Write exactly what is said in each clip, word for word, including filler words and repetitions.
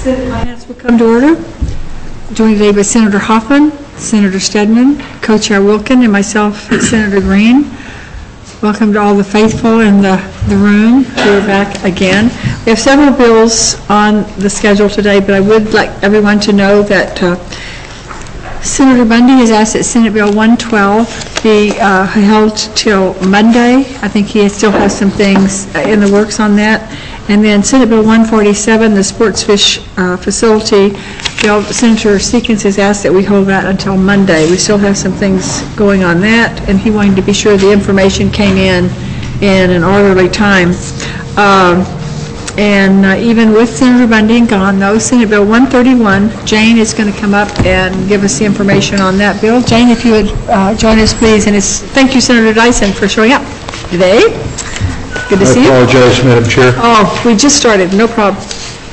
Senate Finance will come to order. Joined today by Senator Hoffman, Senator Stedman, Co-Chair Wilkin, and myself, Senator Green. Welcome to all the faithful in the, the room who are back again. We have several bills on the schedule today, but I would like everyone to know that uh, Senator Bundy has asked that Senate Bill one twelve be uh, held till Monday. I think he still has some things in the works on that. And then Senate Bill one forty-seven, the sports fish uh, facility bill, Senator Seekins has asked that we hold that until Monday. We still have some things going on that, and he wanted to be sure the information came in in an orderly time. Um, and uh, even with Senator Bundy gone, though, Senate Bill one thirty-one, Jane is going to come up and give us the information on that bill. Jane, if you would uh, join us, please. And it's thank you, Senator Dyson, for showing up today. Good to I see you. I apologize, Madam Chair. Oh, we just started. No problem.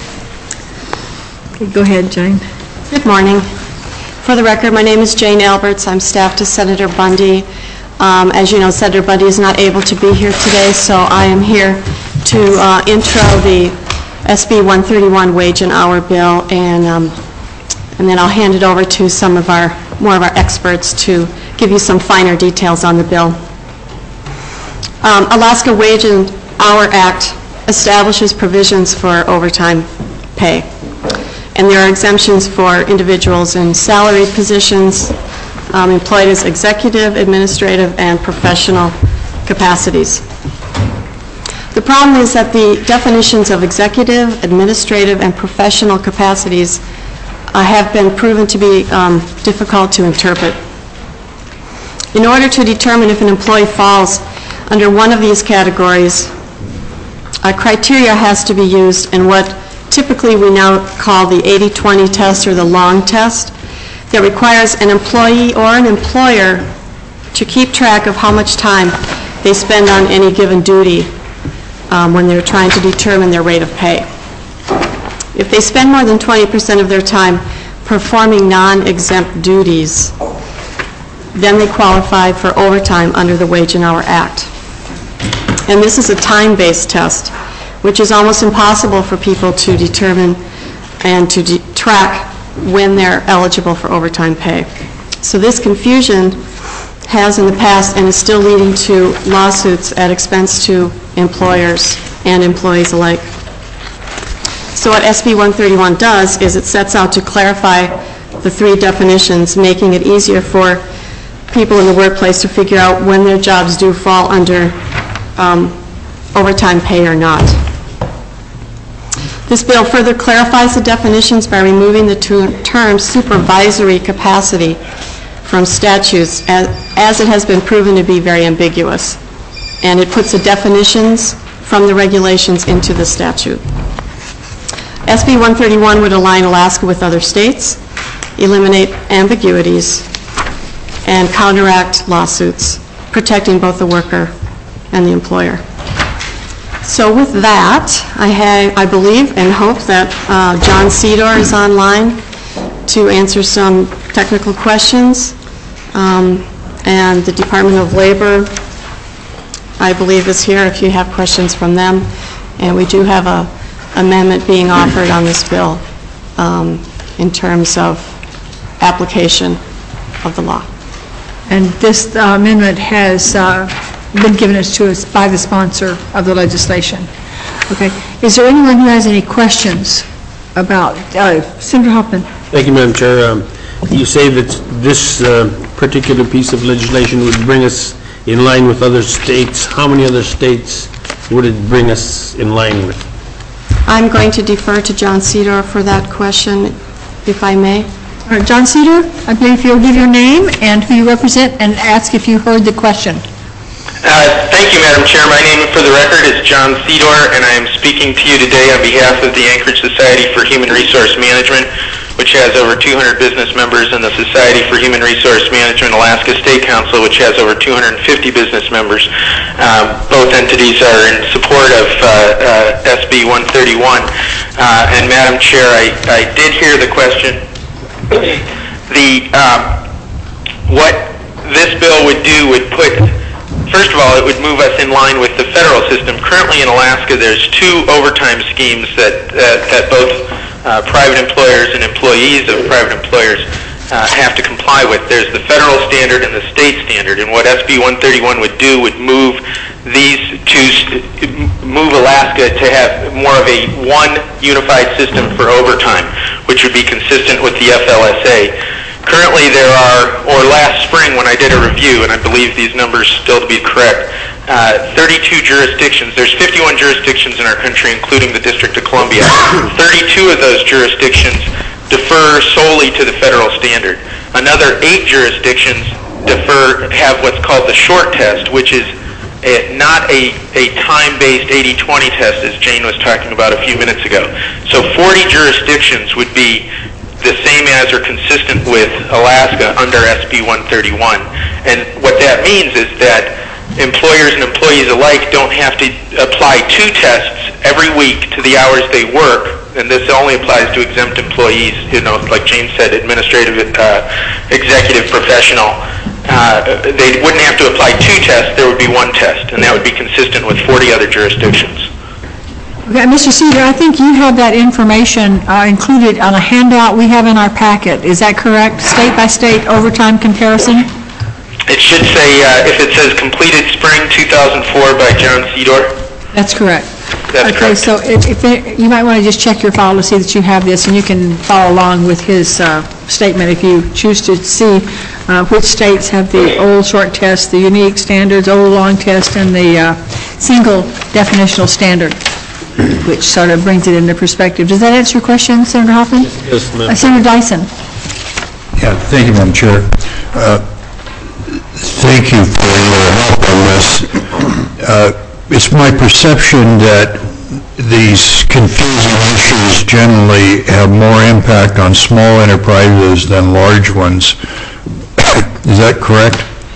Okay, go ahead, Jane. Good morning. For the record, my name is Jane Alberts. I'm staff to Senator Bundy. Um, as you know, Senator Bundy is not able to be here today, so I am here to uh, intro the S B one thirty-one wage and hour bill, and um, and then I'll hand it over to some of our more of our experts to give you some finer details on the bill. Um, Alaska Wage and Hour Act establishes provisions for overtime pay, and there are exemptions for individuals in salaried positions, um, employed as executive, administrative, and professional capacities. The problem is that the definitions of executive, administrative, and professional capacities uh, have been proven to be um, difficult to interpret. In order to determine if an employee falls under one of these categories, a criteria has to be used in what typically we now call the eighty twenty test or the long test, that requires an employee or an employer to keep track of how much time they spend on any given duty um, when they're trying to determine their rate of pay. If they spend more than twenty percent of their time performing non-exempt duties, then they qualify for overtime under the Wage and Hour Act. And this is a time-based test, which is almost impossible for people to determine and to de track when they're eligible for overtime pay. So this confusion has in the past and is still leading to lawsuits at expense to employers and employees alike. So what S B one thirty-one does is it sets out to clarify the three definitions, making it easier for people in the workplace to figure out when their jobs do fall under Um, overtime pay or not. This bill further clarifies the definitions by removing the term supervisory capacity from statutes, as, as it has been proven to be very ambiguous. And it puts the definitions from the regulations into the statute. S B one thirty-one would align Alaska with other states, eliminate ambiguities, and counteract lawsuits, protecting both the worker and the employer. So with that, I, have, I believe and hope that uh, John Cedar is online to answer some technical questions. Um, and the Department of Labor, I believe, is here if you have questions from them. And we do have a amendment being offered on this bill um, in terms of application of the law. And this uh, amendment has uh, been given us to us by the sponsor of the legislation. Okay. Is there anyone who has any questions about uh, Senator Hoffman? Thank you, Madam Chair. Um, you say that this uh, particular piece of legislation would bring us in line with other states. How many other states would it bring us in line with? I'm going to defer to John Cedar for that question, if I may. All right, John Cedar, I believe you'll give your name and who you represent and ask if you heard the question. Uh, thank you, Madam Chair. My name, for the record, is John Cedar, and I am speaking to you today on behalf of the Anchorage Society for Human Resource Management, which has over two hundred business members, and the Society for Human Resource Management Alaska State Council, which has over two hundred fifty business members. Um, both entities are in support of uh, uh, S B one thirty-one. Uh, and Madam Chair, I, I did hear the question. The um, what this bill would do would put First of all, it would move us in line with the federal system. Currently in Alaska, there's two overtime schemes that, that, that both uh, uh, private employers and employees of private employers uh, have to comply with. There's the federal standard and the state standard, and what S B one thirty-one would do would move these two, move Alaska to have more of a one unified system for overtime, which would be consistent with the F L S A. Currently there are, or last spring when I did a review, and I believe these numbers still to be correct, uh, thirty-two jurisdictions, there's fifty-one jurisdictions in our country, including the District of Columbia. thirty-two of those jurisdictions defer solely to the federal standard. Another eight jurisdictions defer, have what's called the short test, which is a, not a, a time-based eighty twenty test, as Jane was talking about a few minutes ago. So forty jurisdictions would be the same as or consistent with Alaska under S B one thirty-one. And what that means is that employers and employees alike don't have to apply two tests every week to the hours they work, and this only applies to exempt employees, you know, like Jane said, administrative, uh, executive, professional. Uh, they wouldn't have to apply two tests, there would be one test, and that would be consistent with forty other jurisdictions. Okay, Mister Cedar, I think you have that information uh, included on a handout we have in our packet. Is that correct? State-by-state overtime comparison? It should say, uh, if it says completed spring two thousand four by John Cedar. That's correct. That's okay, correct. so if, if it, you might want to just check your file to see that you have this, and you can follow along with his uh, statement if you choose to see uh, which states have the old short test, the unique standards, old long test, and the uh, single definitional standard, which sort of brings it into perspective. Does that answer your question, Senator Hoffman? Yes, ma'am. Uh, Senator Dyson. Yeah, thank you, Madam Chair. Uh, thank you for your help on this. Uh, it's my perception that these confusing issues generally have more impact on small enterprises than large ones. Is that correct?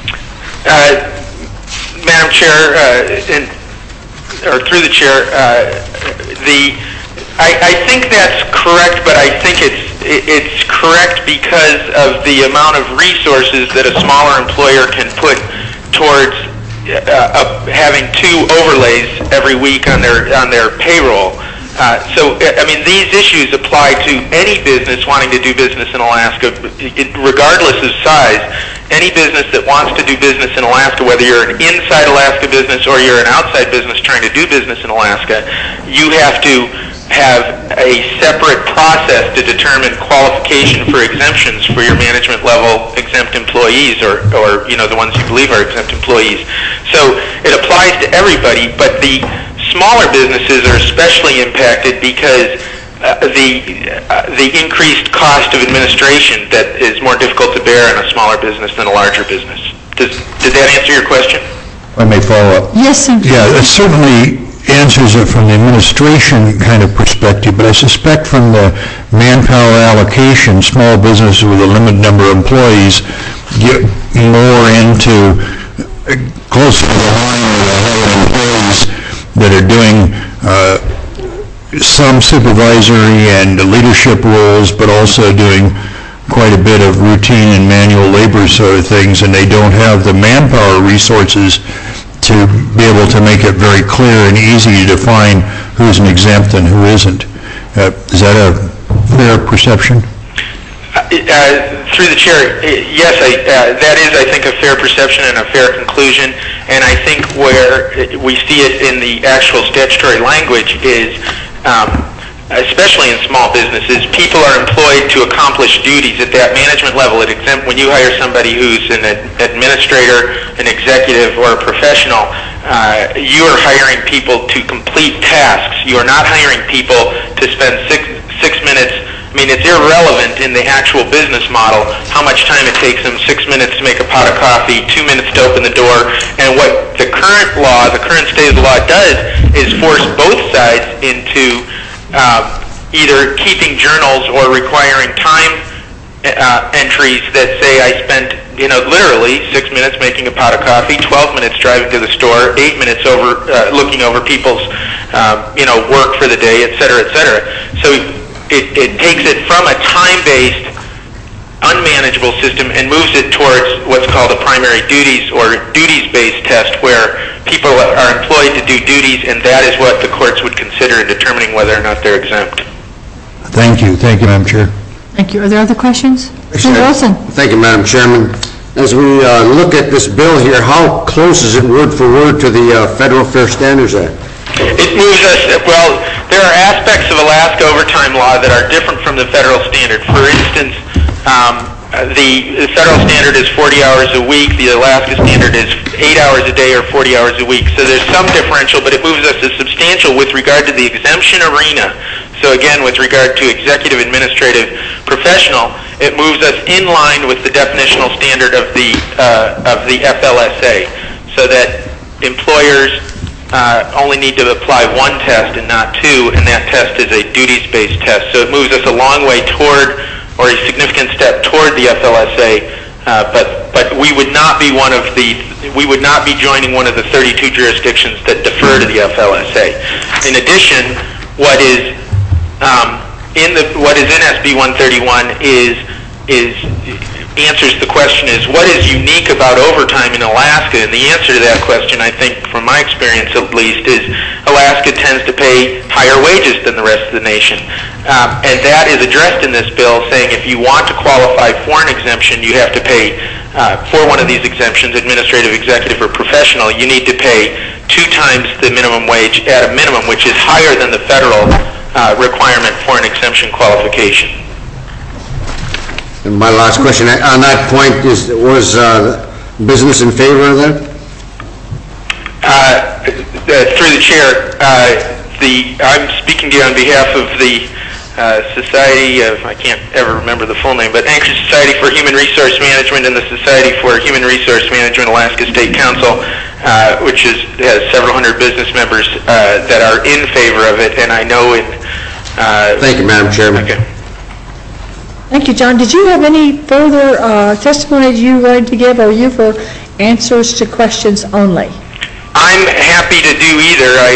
Uh, Madam Chair, uh, and or through the chair, uh, the I, I think that's correct, but I think it's it's correct because of the amount of resources that a smaller employer can put towards uh, uh, having two overlays every week on their on their payroll. Uh, so, I mean, these issues apply to any business wanting to do business in Alaska, it, regardless of size. Any business that wants to do business in Alaska, whether you're an inside Alaska business or you're an outside business trying to do business in Alaska, you have to have a separate process to determine qualification for exemptions for your management level exempt employees, or, or you know, the ones you believe are exempt employees. So it applies to everybody, but the smaller businesses are especially impacted because uh, the uh, the increased cost of administration that is more difficult to bear in a smaller business than a larger business. Does did that answer your question? I may follow up. Yes, Senator. Yeah, that certainly answers it from the administration kind of perspective, but I suspect from the manpower allocation, small businesses with a limited number of employees get more into uh, closer to the line of the whole employees that are doing uh, some supervisory and leadership roles, but also doing quite a bit of routine and manual labor sort of things, and they don't have the manpower resources to be able to make it very clear and easy to define who's an exempt and who isn't. Uh, is that a fair perception? Uh, uh, through the chair, yes, I, uh, that is, I think, a fair perception and a fair conclusion. And I think where we see it in the actual statutory language is, um, especially in small businesses, people are employed to accomplish duties at that management level. It exempt when you hire somebody who's an ad administrator, an executive, or a professional. Uh, you are hiring people to complete tasks. You are not hiring people to spend six six minutes. I mean, it's irrelevant in the actual business model how much time it takes them, six minutes to make a pot of coffee, two minutes to open the door. And what the current law, the current state of the law does is force both sides into uh, either keeping journals or requiring time uh, entries that say I spent, you know, literally six minutes making a pot of coffee, twelve minutes driving to the store, eight minutes over uh, looking over people's, uh, you know, work for the day, et cetera, et cetera. So It, it takes it from a time-based, unmanageable system and moves it towards what's called a primary duties or duties-based test, where people are employed to do duties, and that is what the courts would consider in determining whether or not they're exempt. Thank you. Thank you, Madam Chair. Thank you. Are there other questions? Senator Olson? Thank you, Madam Chairman. As we uh, look at this bill here, how close is it word for word to the uh, Federal Fair Standards Act? It moves us, well, there are aspects of Alaska overtime law that are different from the federal standard. For instance, um, the, the federal standard is forty hours a week. The Alaska standard is eight hours a day or forty hours a week. So there's some differential, but it moves us as substantial with regard to the exemption arena. So again, with regard to executive, administrative, professional, it moves us in line with the definitional standard of the uh, of the F L S A, so that employers uh, only need to apply one test and not two, and that test is a duties-based test. So it moves us a long way toward, or a significant step toward the F L S A, uh, but but we would not be one of the we would not be joining one of the thirty-two jurisdictions that defer to the F L S A. In addition, what is um, in the what is in S B one thirty-one is is answers the question is what is unique about overtime in Alaska, and the answer to that question, I think, from my experience at least, is Alaska tends to pay higher wages than the rest of the nation. Um, and that is addressed in this bill, saying if you want to qualify for an exemption, you have to pay, uh, for one of these exemptions, administrative, executive, or professional, you need to pay two times the minimum wage at a minimum, which is higher than the federal uh, requirement for an exemption qualification. And my last question on that point is, was uh, business in favor of that? Uh, uh, through the chair, uh, the I'm speaking to you on behalf of the uh, Society of, I can't ever remember the full name, but Anchorage Society for Human Resource Management and the Society for Human Resource Management Alaska State Council, uh, which is, has several hundred business members uh, that are in favor of it, and I know in... Uh, Thank you, Madam Chairman. Okay. Thank you, John. Did you have any further uh, testimony you wanted to give, or are you for answers to questions only? I'm happy to do either. I,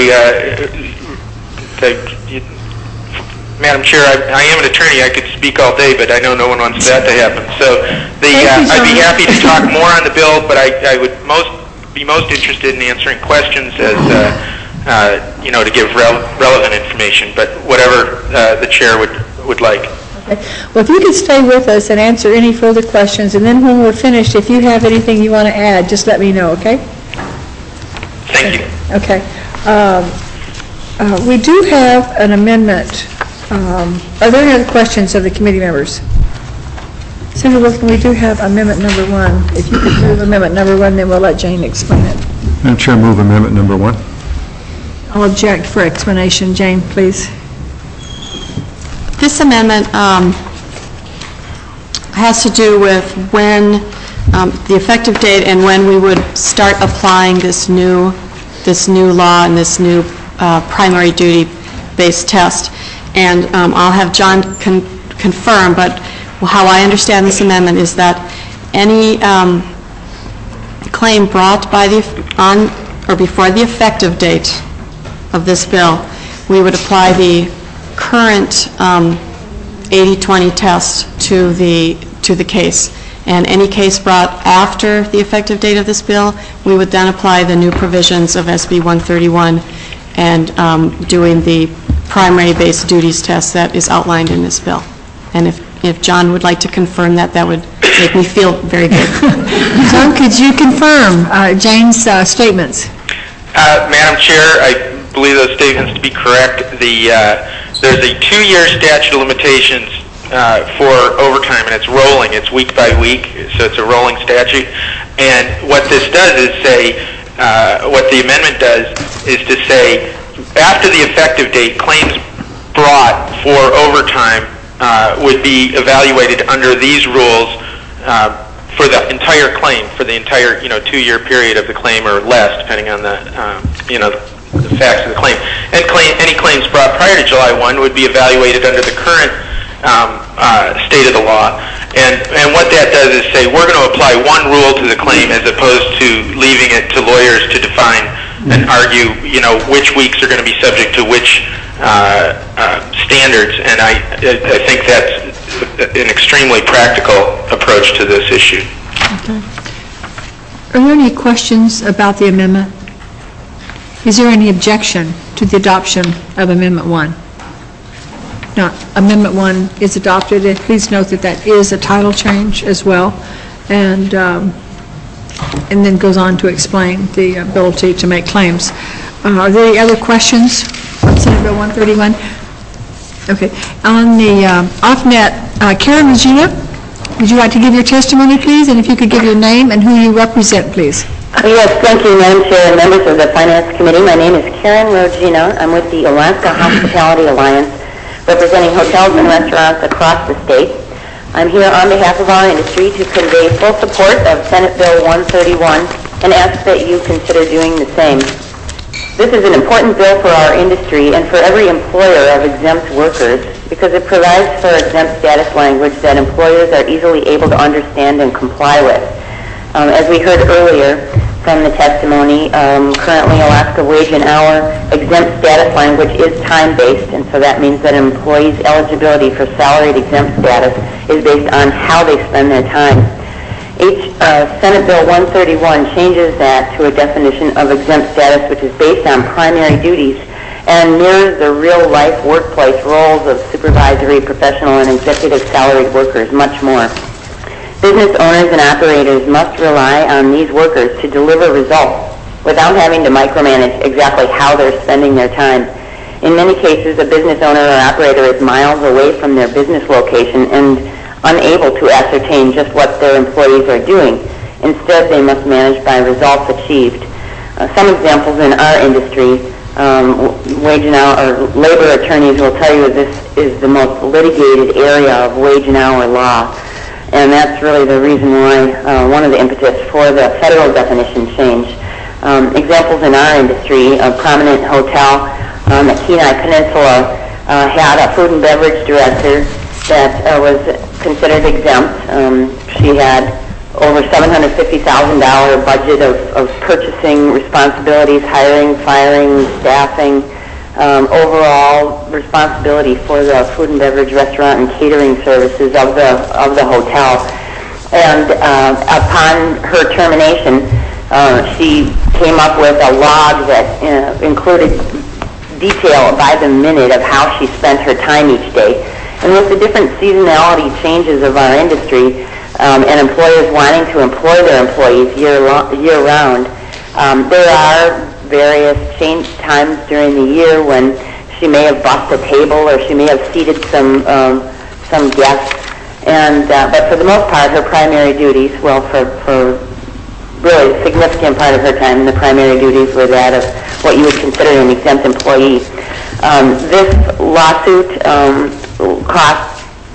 uh, I you, Madam Chair, I, I am an attorney. I could speak all day, but I know no one wants that to happen. So the, uh, I'd be happy to talk more on the bill, but I, I would most be most interested in answering questions as, uh, uh, you know, to give rel relevant information, but whatever uh, the chair would, would like. Okay. Well, if you could stay with us and answer any further questions, and then when we're finished, if you have anything you want to add, just let me know, okay? Thank you. Okay. Um, uh, we do have an amendment. Um, are there any other questions of the committee members? Senator Wilson, we do have amendment number one. If you could move amendment number one, then we'll let Jane explain it. Madam Chair, move amendment number one. I'll object for explanation. Jane, please. This amendment um, has to do with when um, the effective date and when we would start applying this new this new law and this new uh, primary duty-based test. And um, I'll have John con confirm, but how I understand this amendment is that any um, claim brought by the on or before the effective date of this bill, we would apply the current um, eighty twenty test to the to the case, and any case brought after the effective date of this bill, we would then apply the new provisions of S B one thirty-one and um, doing the primary based duties test that is outlined in this bill. And if if John would like to confirm that, that would make me feel very good. John, could you confirm uh, Jane's uh, statements? Uh, Madam Chair, I believe those statements to be correct. The uh, there's a two-year statute of limitations uh, for overtime, and it's rolling. It's week by week, so it's a rolling statute. And what this does is say, uh, what the amendment does is to say, after the effective date, claims brought for overtime uh, would be evaluated under these rules uh, for the entire claim, for the entire, you know, two-year period of the claim or less, depending on the, um, you know, the facts of the claim. And claim, any claims brought prior to July first would be evaluated under the current um, uh, state of the law. And, and what that does is say we're going to apply one rule to the claim as opposed to leaving it to lawyers to define and argue, you know, which weeks are going to be subject to which uh, uh, standards. And I, I think that's an extremely practical approach to this issue. Okay. Are there any questions about the amendment? Is there any objection to the adoption of Amendment one? not, Amendment one is adopted. And please note that that is a title change as well, and um, and then goes on to explain the ability to make claims. Uh, are there any other questions on Senate Bill one thirty-one? Okay. On the um, off-net, uh, Karen Regina, would you like to give your testimony, please? And if you could give your name and who you represent, please. Yes, thank you, Madam Chair and members of the Finance Committee. My name is Karen Regina. I'm with the Alaska Hospitality Alliance, representing hotels and restaurants across the state. I'm here on behalf of our industry to convey full support of Senate Bill one thirty-one and ask that you consider doing the same. This is an important bill for our industry and for every employer of exempt workers because it provides for exempt status language that employers are easily able to understand and comply with. Um, as we heard earlier from the testimony, um, currently Alaska wage and hour exempt status language is time-based, and so that means that an employee's eligibility for salaried exempt status is based on how they spend their time. H, uh, Senate Bill one thirty-one changes that to a definition of exempt status which is based on primary duties and mirrors the real-life workplace roles of supervisory, professional, and executive salaried workers, much more. Business owners and operators must rely on these workers to deliver results without having to micromanage exactly how they're spending their time. In many cases, a business owner or operator is miles away from their business location and unable to ascertain just what their employees are doing. Instead, they must manage by results achieved. Uh, some examples in our industry, um, wage and hour, or labor attorneys will tell you this is the most litigated area of wage and hour law. And that's really the reason why, uh, one of the impetus for the federal definition change. Um, examples in our industry, a prominent hotel on the Kenai Peninsula uh, had a food and beverage director that uh, was considered exempt. Um, she had over seven hundred fifty thousand dollars budget of, of purchasing responsibilities, hiring, firing, staffing, Um, overall responsibility for the food and beverage, restaurant, and catering services of the of the hotel. And uh, upon her termination, uh, she came up with a log that uh, included detail by the minute of how she spent her time each day. And with the different seasonality changes of our industry um, and employers wanting to employ their employees year lo- year round, um, there are various change times during the year when she may have bussed a table or she may have seated some um, some guests. And uh, but for the most part, her primary duties, well, for for really a significant part of her time, the primary duties were that of what you would consider an exempt employee. Um, this lawsuit um, cost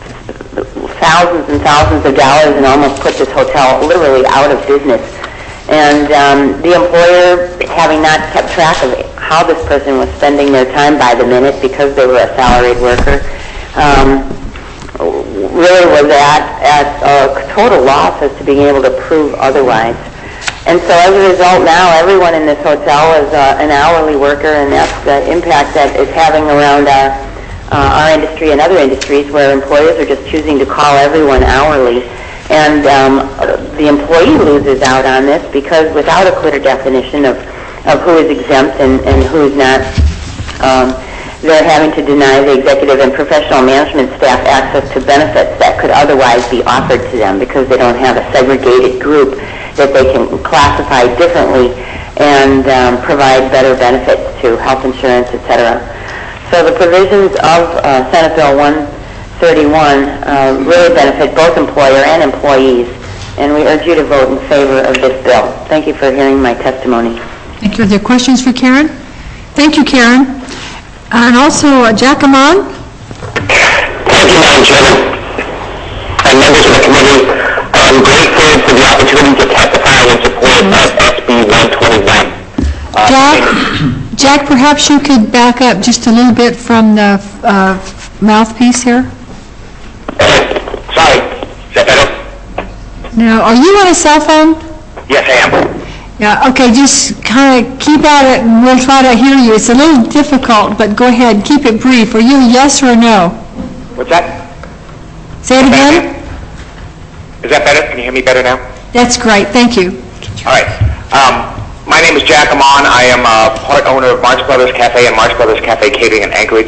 thousands and thousands of dollars and almost put this hotel literally out of business. And um, the employer, having not kept track of how this person was spending their time by the minute because they were a salaried worker, um, really was at, at a total loss as to being able to prove otherwise. And so as a result, now everyone in this hotel is uh, an hourly worker, and that's the impact that it's having around our, uh, our industry and other industries where employers are just choosing to call everyone hourly. And um, the employee loses out on this because without a clear definition of, of who is exempt and, and who is not, um, they're having to deny the executive and professional management staff access to benefits that could otherwise be offered to them because they don't have a segregated group that they can classify differently and um, provide better benefits to health insurance, et cetera. So the provisions of uh, Senate Bill one thirty-one uh, really benefit both employer and employees, and we urge you to vote in favor of this bill. Thank you for hearing my testimony. Thank you. Are there questions for Karen? Thank you, Karen. And also, uh, Jack Amon. Thank you, Madam Chairman, and members of the committee. I'm grateful for the opportunity to testify in support of S B one twenty-one. Uh, Jack, Jack, perhaps you could back up just a little bit from the uh, mouthpiece here. Sorry, is that better? Now, are you on a cell phone? Yes, I am. Yeah, okay, just kind of keep at it and we'll try to hear you. It's a little difficult, but go ahead, keep it brief. Are you a yes or a no? What's that? Say it again. Is that better? Can you hear me better now? That's great, thank you. All right. Um, my name is Jack Amon. I am a part owner of Marx Brothers Cafe and Marx Brothers Cafe Catering in Anchorage.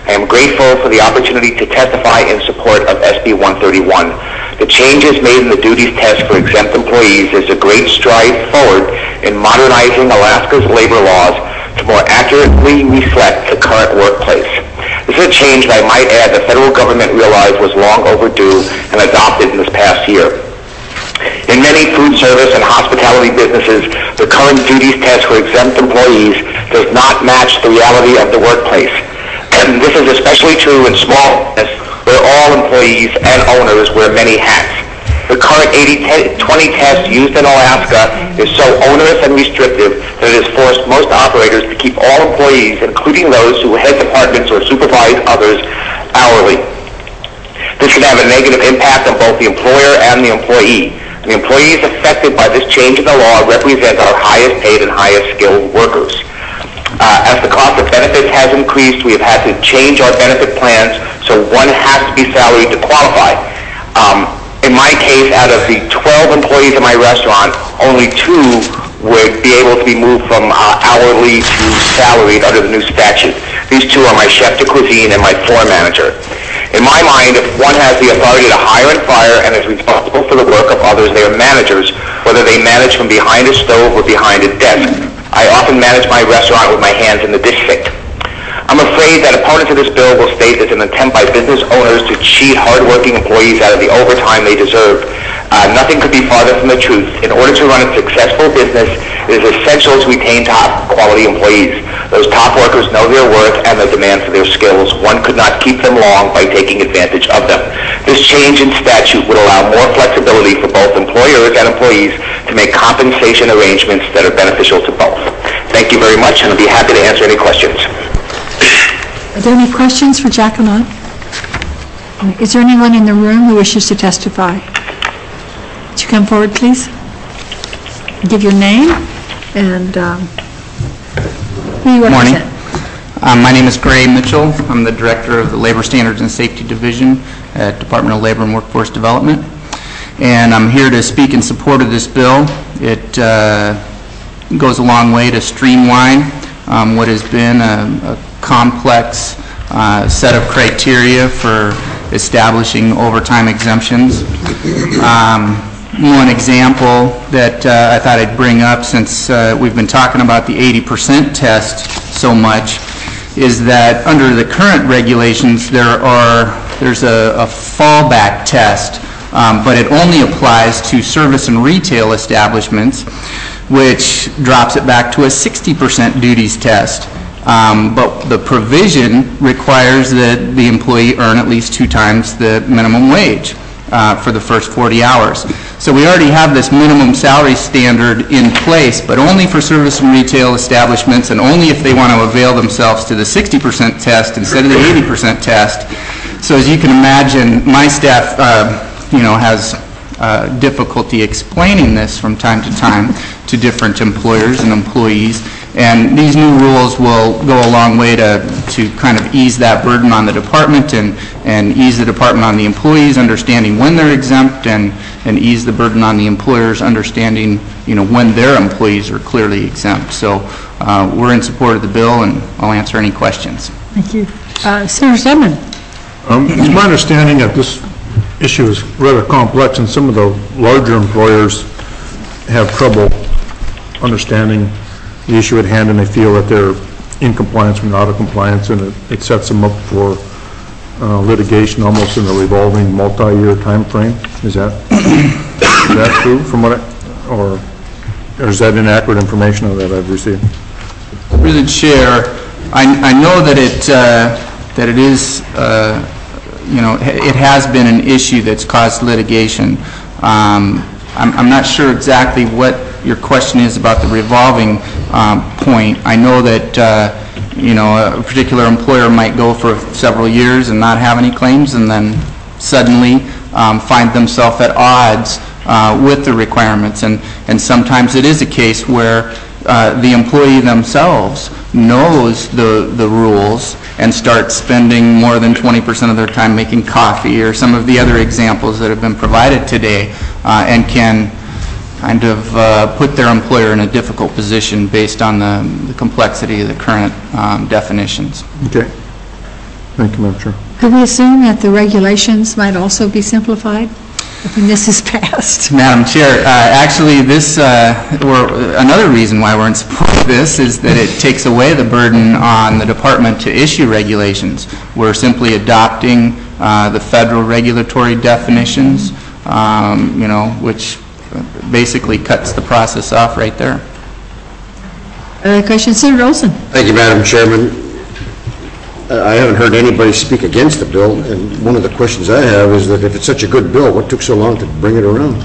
I am grateful for the opportunity to testify in support of S B one thirty-one. The changes made in the duties test for exempt employees is a great stride forward in modernizing Alaska's labor laws to more accurately reflect the current workplace. This is a change that I might add the federal government realized was long overdue and adopted in this past year. In many food service and hospitality businesses, the current duties test for exempt employees does not match the reality of the workplace. And this is especially true in small business, where all employees and owners wear many hats. The current eighty twenty test used in Alaska is so onerous and restrictive that it has forced most operators to keep all employees, including those who head departments or supervise others, hourly. This can have a negative impact on both the employer and the employee. The employees affected by this change in the law represent our highest paid and highest skilled workers. Uh, as the cost of benefits has increased, we have had to change our benefit plans, so one has to be salaried to qualify. Um, in my case, out of the twelve employees in my restaurant, only two would be able to be moved from uh, hourly to salaried under the new statute. These two are my chef de cuisine and my floor manager. In my mind, if one has the authority to hire and fire and is responsible for the work of others, they are managers, whether they manage from behind a stove or behind a desk. I often manage my restaurant with my hands in the dish sink. I'm afraid that opponents of this bill will state it's an attempt by business owners to cheat hardworking employees out of the overtime they deserve. Uh, nothing could be farther from the truth. In order to run a successful business, it is essential to retain top quality employees. Those top workers know their worth and the demand for their skills. One could not keep them long by taking advantage of them. This change in statute would allow more flexibility for both employers and employees to make compensation arrangements that are beneficial to both. Thank you very much, and I'll be happy to answer any questions. Are there any questions for Jacqueline? Is there anyone in the room who wishes to testify? Would you come forward, please? Give your name and um, who you Morning. represent. Um, my name is Gray Mitchell. I'm the Director of the Labor Standards and Safety Division at Department of Labor and Workforce Development. And I'm here to speak in support of this bill. It uh, goes a long way to streamline um, what has been a, a complex uh, set of criteria for establishing overtime exemptions. Um, one example that uh, I thought I'd bring up, since uh, we've been talking about the eighty percent test so much, is that under the current regulations there are there's a, a fallback test, um, but it only applies to service and retail establishments, which drops it back to a sixty percent duties test. Um, but the provision requires that the employee earn at least two times the minimum wage uh, for the first forty hours. So we already have this minimum salary standard in place, but only for service and retail establishments, and only if they want to avail themselves to the sixty percent test instead of the eighty percent test. So as you can imagine, my staff uh, you know, has uh, difficulty explaining this from time to time to different employers and employees. And these new rules will go a long way to, to kind of ease that burden on the department and, and ease the department on the employees understanding when they're exempt, and, and ease the burden on the employers understanding, you know, when their employees are clearly exempt. So uh, we're in support of the bill, and I'll answer any questions. Thank you. Uh, Senator Stedman. Um, it's my understanding that this issue is rather complex, and some of the larger employers have trouble understanding the issue at hand, and they feel that they're in compliance or out of compliance, and it, it sets them up for uh, litigation almost in a revolving multi-year time frame. Is that is that true from what I, or, or is that inaccurate information that I've received? Through the chair, I, I know that it uh, that it is uh, you know, it has been an issue that's caused litigation. Um, I'm, I'm not sure exactly what your question is about the revolving um, point. I know that uh, you know, a particular employer might go for several years and not have any claims, and then suddenly um, find themselves at odds uh, with the requirements. And, and sometimes it is a case where uh, the employee themselves knows the, the rules and starts spending more than twenty percent of their time making coffee, or some of the other examples that have been provided today, uh, and can kind of uh, put their employer in a difficult position based on the, the complexity of the current um, definitions. Okay. Thank you, Madam Chair. Could we assume that the regulations might also be simplified when this is passed? Madam Chair, uh, actually, this, uh, or another reason why we're in support of this is that it takes away the burden on the department to issue regulations. We're simply adopting uh, the federal regulatory definitions, um, you know, which basically cuts the process off right there. Other questions? Senator Olson. Thank you, Madam Chairman. Uh, I haven't heard anybody speak against the bill, and one of the questions I have is that if it's such a good bill, what took so long to bring it around?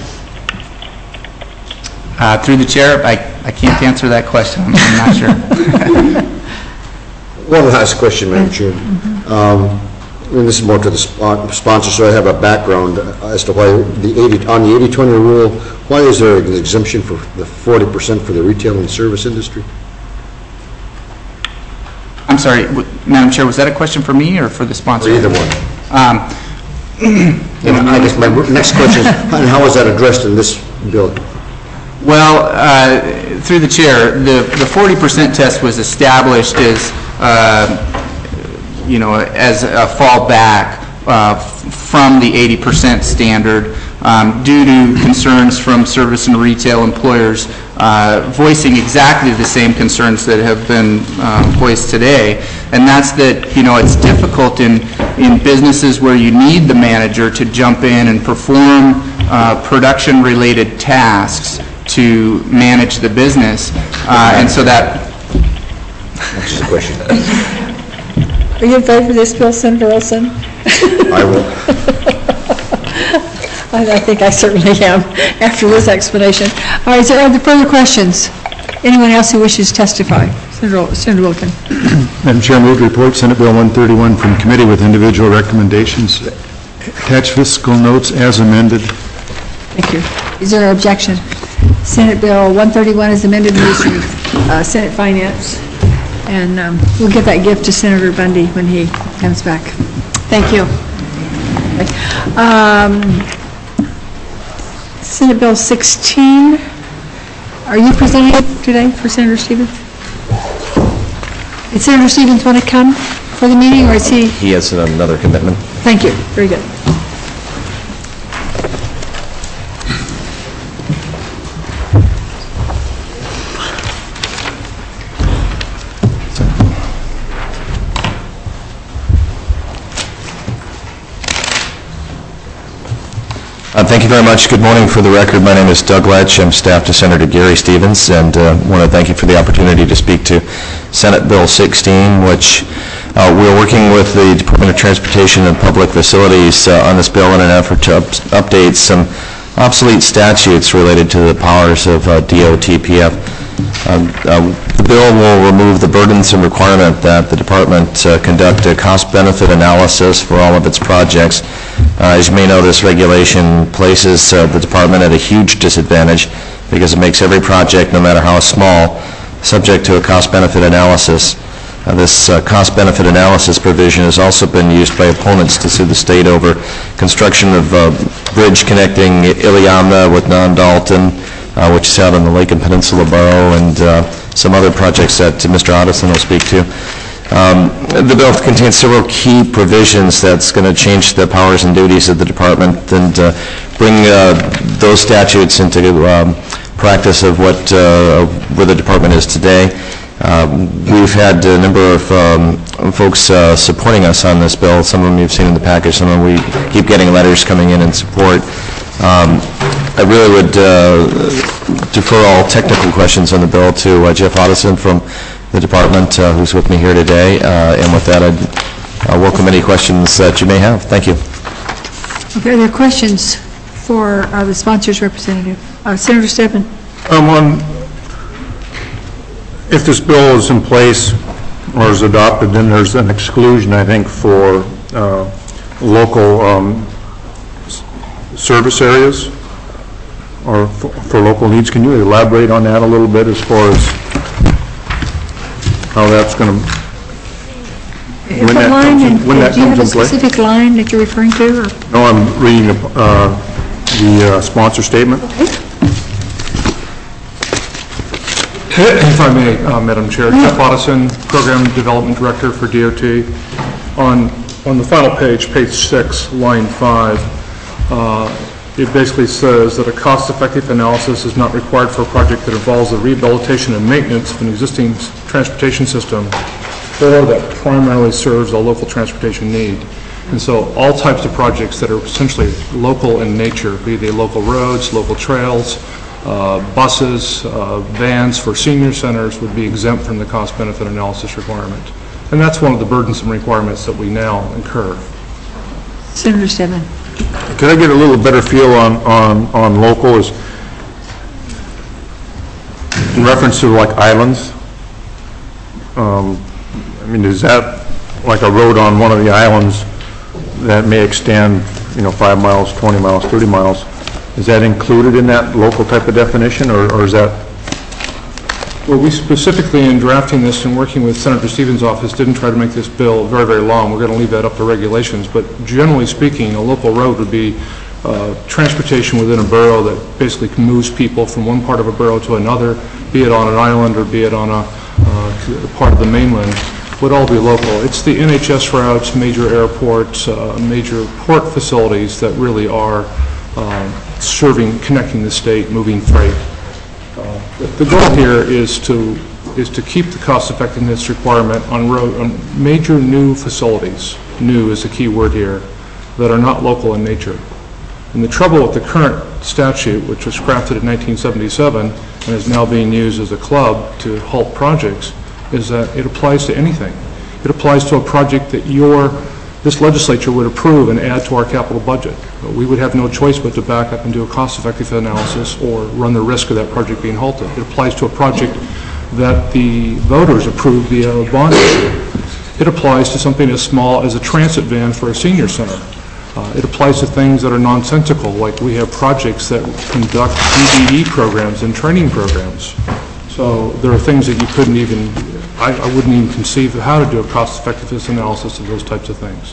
Uh, through the chair, I, I can't answer that question. I'm, I'm not sure. One last question, Madam Chair. Um, and this is more to the sp- sponsor, so I have a background as to why the eighty on the eighty twenty rule, why is there an exemption for the forty percent for the retail and service industry? I'm sorry, w- Madam Chair, was that a question for me or for the sponsor? Or either one. Um, And I guess my next question is, how is that addressed in this bill? Well, uh, through the chair, the the forty percent test was established as, uh, you know, as a fallback uh, f- from the eighty percent standard um, due to concerns from service and retail employers uh, voicing exactly the same concerns that have been uh, voiced today, and that's that, you know, it's difficult in in businesses where you need the manager to jump in and perform uh, production-related tasks to manage the business, uh, and so that... That's the question. Are you in favor of this bill, Senator Olson? I will. I, I think I certainly am, after this explanation. All right, is there other further questions? Anyone else who wishes to testify? Senator, Senator Wilkin. Madam Chair, move to report Senate Bill one thirty-one from committee with individual recommendations. Attach fiscal notes as amended. Thank you. Is there an objection? Senate Bill one thirty-one is amended, moves to uh, Senate Finance, and um, we'll give that gift to Senator Bundy when he comes back. Thank you. Um, Senate Bill sixteen, are you presenting today for Senator Stevens? Did Senator Stevens want to come for the meeting, or is he? He has another commitment. Thank you. Very good. Uh, thank you very much. Good morning. For the record, my name is Doug Letch. I'm staff to Senator Gary Stevens, and uh, want to thank you for the opportunity to speak to Senate Bill sixteen, which uh, we're working with the Department of Transportation and Public Facilities uh, on this bill in an effort to up update some obsolete statutes related to the powers of uh, D O T P F. Um, uh, the bill will remove the burdensome requirement that the department uh, conduct a cost-benefit analysis for all of its projects. Uh, as you may know, this regulation places uh, the department at a huge disadvantage because it makes every project, no matter how small, subject to a cost-benefit analysis. Uh, this uh, cost-benefit analysis provision has also been used by opponents to sue the state over construction of a uh, bridge connecting Iliamna with Non-Dalton, Uh, which is out on the Lake and Peninsula Borough, and uh, some other projects that uh, Mister Otteson will speak to. Um, the bill contains several key provisions that's going to change the powers and duties of the department and uh, bring uh, those statutes into um, practice of what uh, where the department is today. Um, we've had a number of um, folks uh, supporting us on this bill. Some of them you've seen in the package. Some of them we keep getting letters coming in in support. Um, I really would uh, defer all technical questions on the bill to uh, Jeff Otteson from the department, uh, who's with me here today. Uh, and with that, I'd uh, welcome any questions that you may have. Thank you. Okay, are there questions for uh, the sponsor's representative? Uh, Senator Steppen. Um, on, if this bill is in place or is adopted, then there's an exclusion, I think, for uh, local um, service areas or for, for local needs. Can you elaborate on that a little bit as far as how that's going to, when that line, comes in, when that do you have comes a in play? specific line that you're referring to? Or? No, I'm reading the, uh, the uh, sponsor statement. Okay. If I may, uh, Madam Chair, Jeff Otteson, Program Development Director for D O T. On on the final page, page six, line five, uh, it basically says that a cost-effective analysis is not required for a project that involves the rehabilitation and maintenance of an existing s- transportation system or that primarily serves a local transportation need. And so all types of projects that are essentially local in nature, be they local roads, local trails, uh, buses, uh, vans for senior centers would be exempt from the cost-benefit analysis requirement. And that's one of the burdensome requirements that we now incur. Senator Steadman. Could I get a little better feel on, on, on local is in reference to like islands? Um, I mean, is that like a road on one of the islands that may extend, you know, five miles, twenty miles, thirty miles? Is that included in that local type of definition, or, or is that? Well, we specifically, in drafting this and working with Senator Stevens' office, didn't try to make this bill very, very long. We're going to leave that up to regulations. But generally speaking, a local road would be uh, transportation within a borough that basically moves people from one part of a borough to another, be it on an island or be it on a uh, part of the mainland, would all be local. It's the N H S routes, major airports, uh, major port facilities that really are uh, serving, connecting the state, moving freight. Uh, the goal here is to is to keep the cost effectiveness requirement on road on major new facilities. New is the key word here, that are not local in nature. And the trouble with the current statute, which was crafted in nineteen seventy-seven and is now being used as a club to halt projects, is that it applies to anything. It applies to a project that your this legislature would approve and add to our capital budget. We would have no choice but to back up and do a cost-effective analysis or run the risk of that project being halted. It applies to a project that the voters approve via a bond issue. It applies to something as small as a transit van for a senior center. Uh, it applies to things that are nonsensical, like we have projects that conduct D V E programs and training programs. So there are things that you couldn't even, I, I wouldn't even conceive of how to do a cost-effectiveness analysis of those types of things.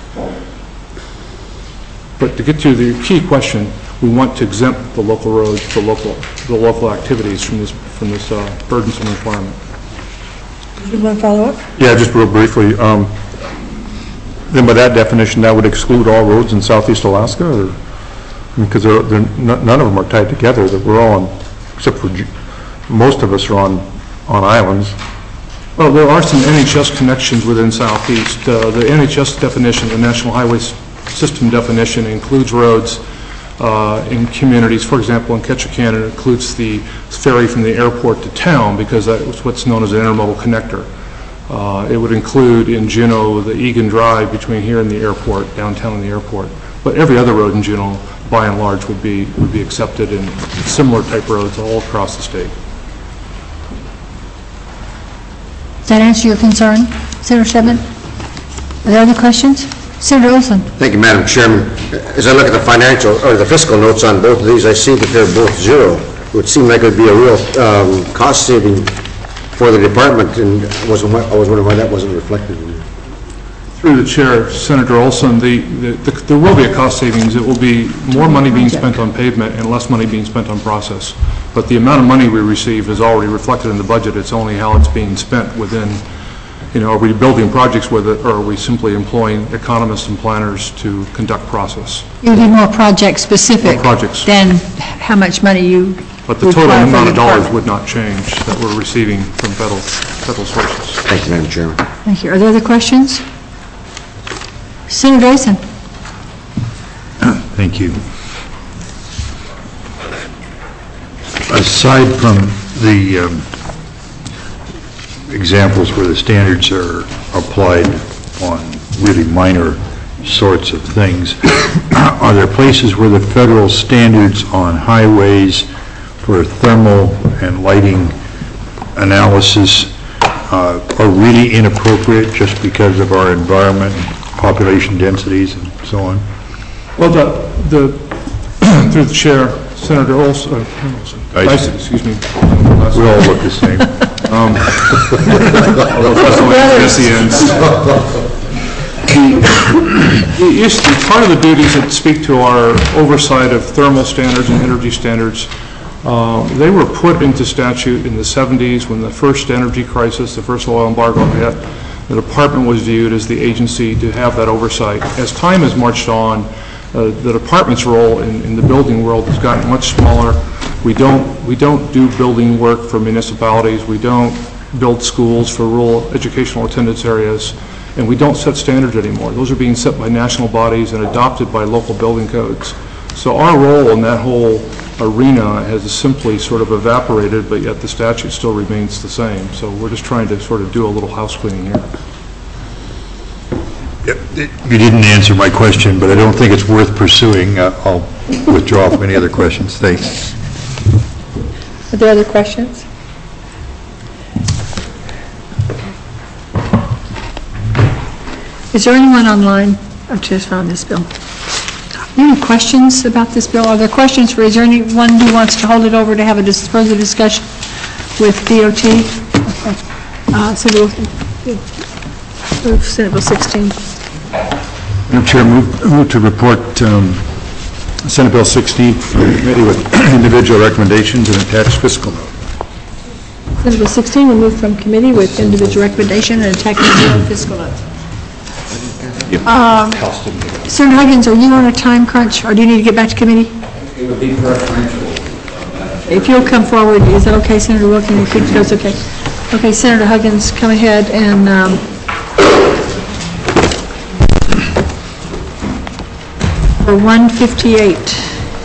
But to get to the key question, we want to exempt the local roads, the local, the local activities from this from this uh, burdensome requirement. You want to follow up? Yeah, just real briefly. Um, then by that definition, that would exclude all roads in southeast Alaska, or because they're, they're n none of them are tied together. That we're all on, except for G most of us are on on islands. Well, there are some N H S connections within Southeast. Uh, the N H S definition, the National Highway System definition, includes roads uh, in communities. For example, in Ketchikan, it includes the ferry from the airport to town because that's what's known as an intermodal connector. Uh, it would include in Juneau the Egan Drive between here and the airport, downtown and the airport. But every other road in Juneau, by and large, would be would be accepted in similar type roads all across the state. Does that answer your concern, Senator Steadman? Are there other questions? Senator Olson. Thank you, Madam Chairman. As I look at the financial, or the fiscal notes on both of these, I see that they're both zero. It would seem like it would be a real um, cost saving for the department, and I was, I was wondering why that wasn't reflected in there. Through the chair, Senator Olson, the, the, the, there will be a cost savings. It will be more money being spent on pavement and less money being spent on process. But the amount of money we receive is already reflected in the budget. It's only how it's being spent within, you know, are we building projects with it, or are we simply employing economists and planners to conduct process? It would be more project specific More projects. than how much money you But the total amount of dollars would not change that we're receiving from federal, federal sources. Thank you, Madam Chairman. Thank you. Are there other questions? Senator Dyson. Thank you. Aside from the um, examples where the standards are applied on really minor sorts of things, are there places where the federal standards on highways for thermal and lighting analysis uh, are really inappropriate just because of our environment, population densities, and so on? Well, the, the through the chair, Senator Olson, uh, Olson Dyson, excuse me. We all look the same. Um, although that's only at the ends. The, the issue, part of the duties that speak to our oversight of thermal standards and energy standards, uh, they were put into statute in the seventies when the first energy crisis, the first oil embargo hit. The department was viewed as the agency to have that oversight. As time has marched on, uh, the department's role in, in the building world has gotten much smaller. We don't, we don't do building work for municipalities. We don't build schools for rural educational attendance areas. And we don't set standards anymore. Those are being set by national bodies and adopted by local building codes. So our role in that whole arena has simply sort of evaporated, but yet the statute still remains the same. So we're just trying to sort of do a little house cleaning here. You didn't answer my question, but I don't think it's worth pursuing. Uh, I'll withdraw from any other questions. Thanks. Are there other questions? Is there anyone online who just found this bill? Any questions about this bill? Are there questions for, is there anyone who wants to hold it over to have a dis further discussion with D O T? Okay. Uh, so we'll move Senate Bill sixteen. Madam Chair, move, move to report um, Senate Bill sixteen from the committee with individual recommendations and attached fiscal note. Senate Bill sixteen will move from committee with individual recommendation and attached fiscal note. Um, Senator Huggins, are you on a time crunch, or do you need to get back to committee? It would be preferential. If you'll come forward, is that okay, Senator Wilkin? You think that's okay? Okay, Senator Huggins, come ahead and um, for one fifty-eight.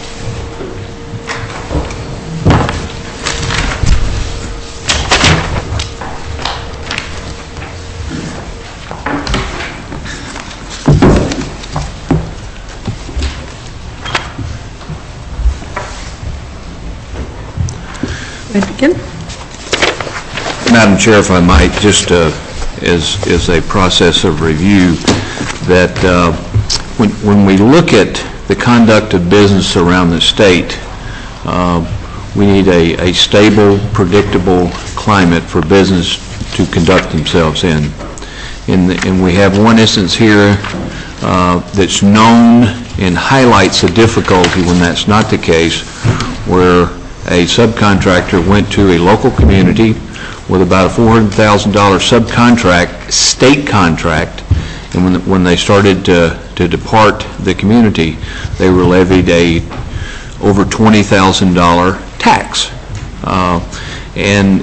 Madam Chair, if I might, just uh, as, as a process of review, that uh, when, when we look at the conduct of business around the state, uh, we need a, a stable, predictable climate for business to conduct themselves in. in the, and we have one instance here uh, that's known and highlights the difficulty when that's not the case, where a subcontractor went to a local community with about a four hundred thousand dollar subcontract, state contract, and when, when they started to, to depart the community, they were levied a over twenty thousand dollar tax. Uh, and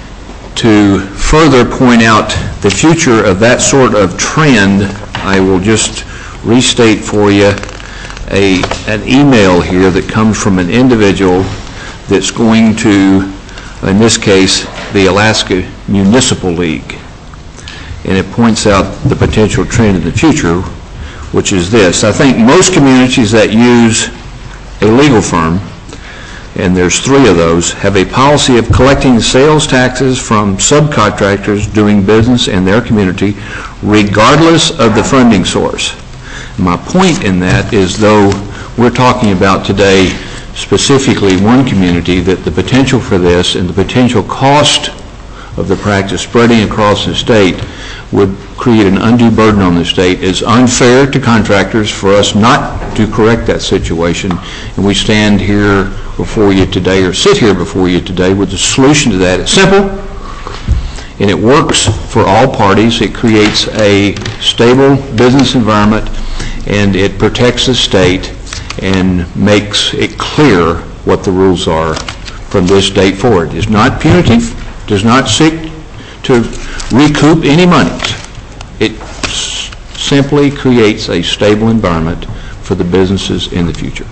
to further point out the future of that sort of trend, I will just restate for you a, an email here that comes from an individual that's going to, in this case, the Alaska Municipal League. And it points out the potential trend in the future, which is this. I think most communities that use a legal firm, and there's three of those, have a policy of collecting sales taxes from subcontractors doing business in their community, regardless of the funding source. My point in that is, though we're talking about today specifically one community, that the potential for this and the potential cost of the practice spreading across the state would create an undue burden on the state is unfair to contractors for us not to correct that situation. And we stand here before you today, or sit here before you today, with the solution to that. It's simple, and it works for all parties. It creates a stable business environment, and it protects the state and makes it clear what the rules are from this date forward. It's not punitive, does not seek to recoup any monies. It s simply creates a stable environment for the businesses in the future.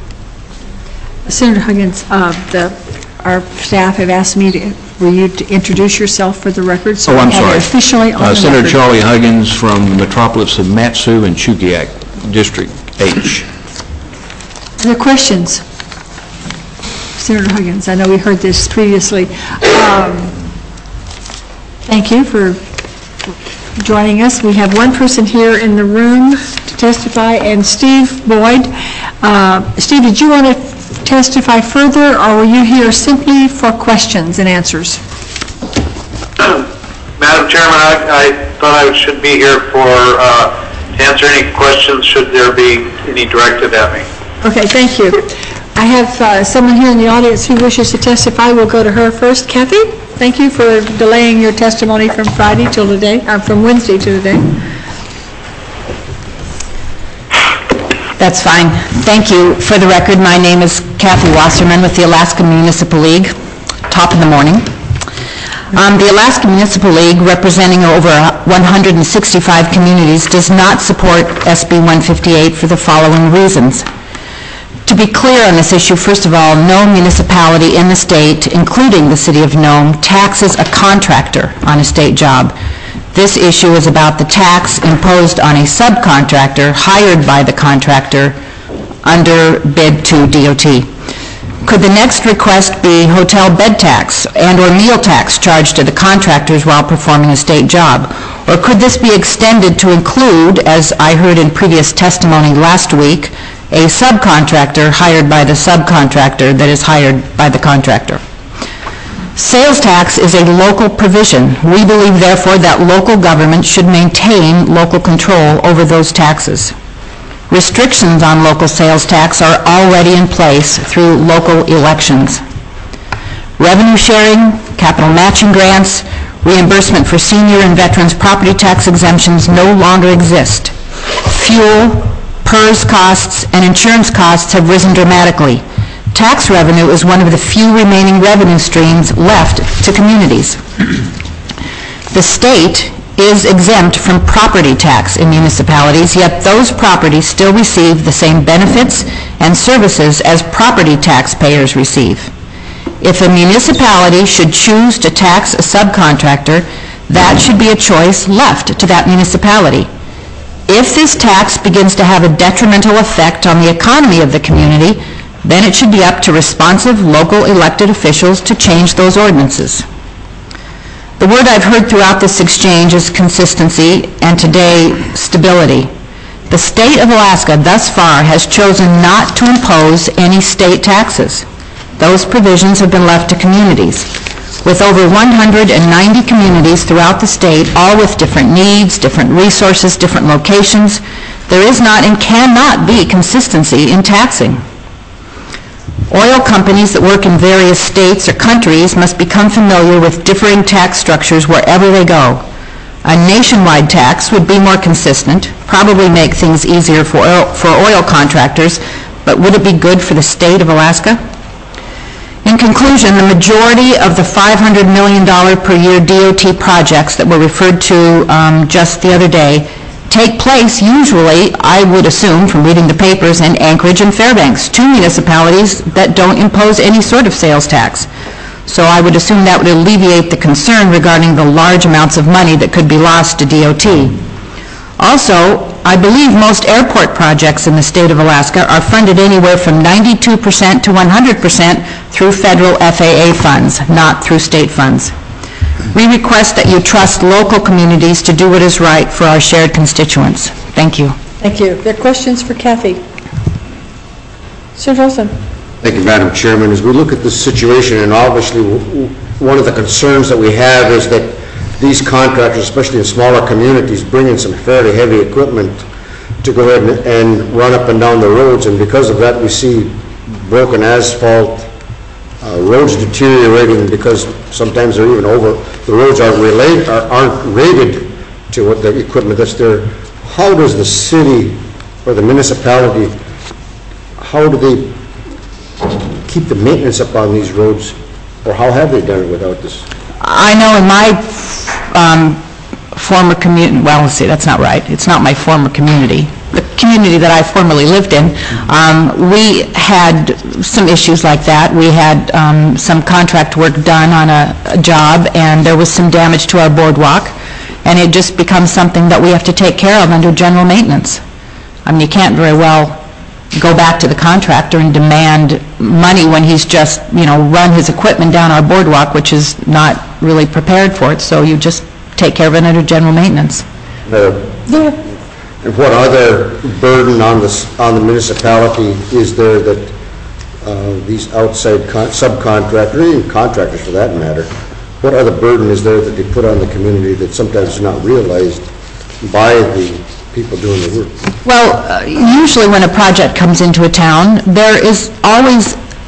Senator Huggins, uh, the, our staff have asked me to, for you to introduce yourself for the record. So oh, I'm we have sorry. it officially on uh, the Senator record. Charlie Huggins from the metropolis of Mat-Su and Chugiak, District H. Are there questions? Senator Huggins, I know we heard this previously. Um, thank you for joining us. We have one person here in the room to testify, and Steve Boyd. Uh, Steve, did you want to testify further, or were you here simply for questions and answers? Madam Chairman, I, I thought I should be here for uh, to answer any questions should there be any directed at me. Okay, thank you. I have uh, someone here in the audience who wishes to testify. We'll go to her first. Kathy? Thank you for delaying your testimony from Friday till today, or from Wednesday to today. That's fine. Thank you. For the record, my name is Kathy Wasserman with the Alaska Municipal League. Top of the morning. Um, the Alaska Municipal League, representing over one hundred sixty-five communities, does not support S B one fifty-eight for the following reasons. To be clear on this issue, first of all, no municipality in the state, including the city of Nome, taxes a contractor on a state job. This issue is about the tax imposed on a subcontractor hired by the contractor under bid to D O T. Could the next request be hotel bed tax and or meal tax charged to the contractors while performing a state job? Or could this be extended to include, as I heard in previous testimony last week, a subcontractor hired by the subcontractor that is hired by the contractor? Sales tax is a local provision. We believe, therefore, that local government should maintain local control over those taxes. Restrictions on local sales tax are already in place through local elections. Revenue sharing, capital matching grants, reimbursement for senior and veterans property tax exemptions no longer exist. Fuel, P E R S costs, and insurance costs have risen dramatically. Tax revenue is one of the few remaining revenue streams left to communities. The state is exempt from property tax in municipalities, yet those properties still receive the same benefits and services as property taxpayers receive. If a municipality should choose to tax a subcontractor, that should be a choice left to that municipality. If this tax begins to have a detrimental effect on the economy of the community, then it should be up to responsive local elected officials to change those ordinances. The word I've heard throughout this exchange is consistency, and today, stability. The state of Alaska thus far has chosen not to impose any state taxes. Those provisions have been left to communities. With over one hundred ninety communities throughout the state, all with different needs, different resources, different locations, there is not and cannot be consistency in taxing. Oil companies that work in various states or countries must become familiar with differing tax structures wherever they go. A nationwide tax would be more consistent, probably make things easier for oil, for oil contractors, but would it be good for the state of Alaska? In conclusion, the majority of the five hundred million dollars per year D O T projects that were referred to um, just the other day take place usually, I would assume, from reading the papers, in Anchorage and Fairbanks, two municipalities that don't impose any sort of sales tax. So I would assume that would alleviate the concern regarding the large amounts of money that could be lost to D O T. Also, I believe most airport projects in the state of Alaska are funded anywhere from ninety-two percent to one hundred percent through federal F A A funds, not through state funds. We request that you trust local communities to do what is right for our shared constituents. Thank you. Thank you. There are questions for Kathy? Senator Olson. Thank you, Madam Chairman. As we look at this situation, and obviously one of the concerns that we have is that these contractors, especially in smaller communities, bring in some fairly heavy equipment to go ahead and, and run up and down the roads, and because of that we see broken asphalt, Uh, roads deteriorating because sometimes they're even over, the roads aren't, related, aren't rated to what the equipment that's there. How does the city or the municipality, how do they keep the maintenance up on these roads, or how have they done it without this? I know in my um, former community, well, let's see, that's not right. It's not my former community. The community that I formerly lived in, um, we had some issues like that. We had um, some contract work done on a, a job, and there was some damage to our boardwalk, and it just becomes something that we have to take care of under general maintenance. I mean, you can't very well go back to the contractor and demand money when he's just, you know, run his equipment down our boardwalk, which is not really prepared for it, so you just take care of it under general maintenance. Uh, yeah. And what other burden on the, on the municipality is there that uh, these outside con subcontractors, or even contractors for that matter, what other burden is there that they put on the community that sometimes is not realized by the people doing the work? Well, uh, usually when a project comes into a town, there is always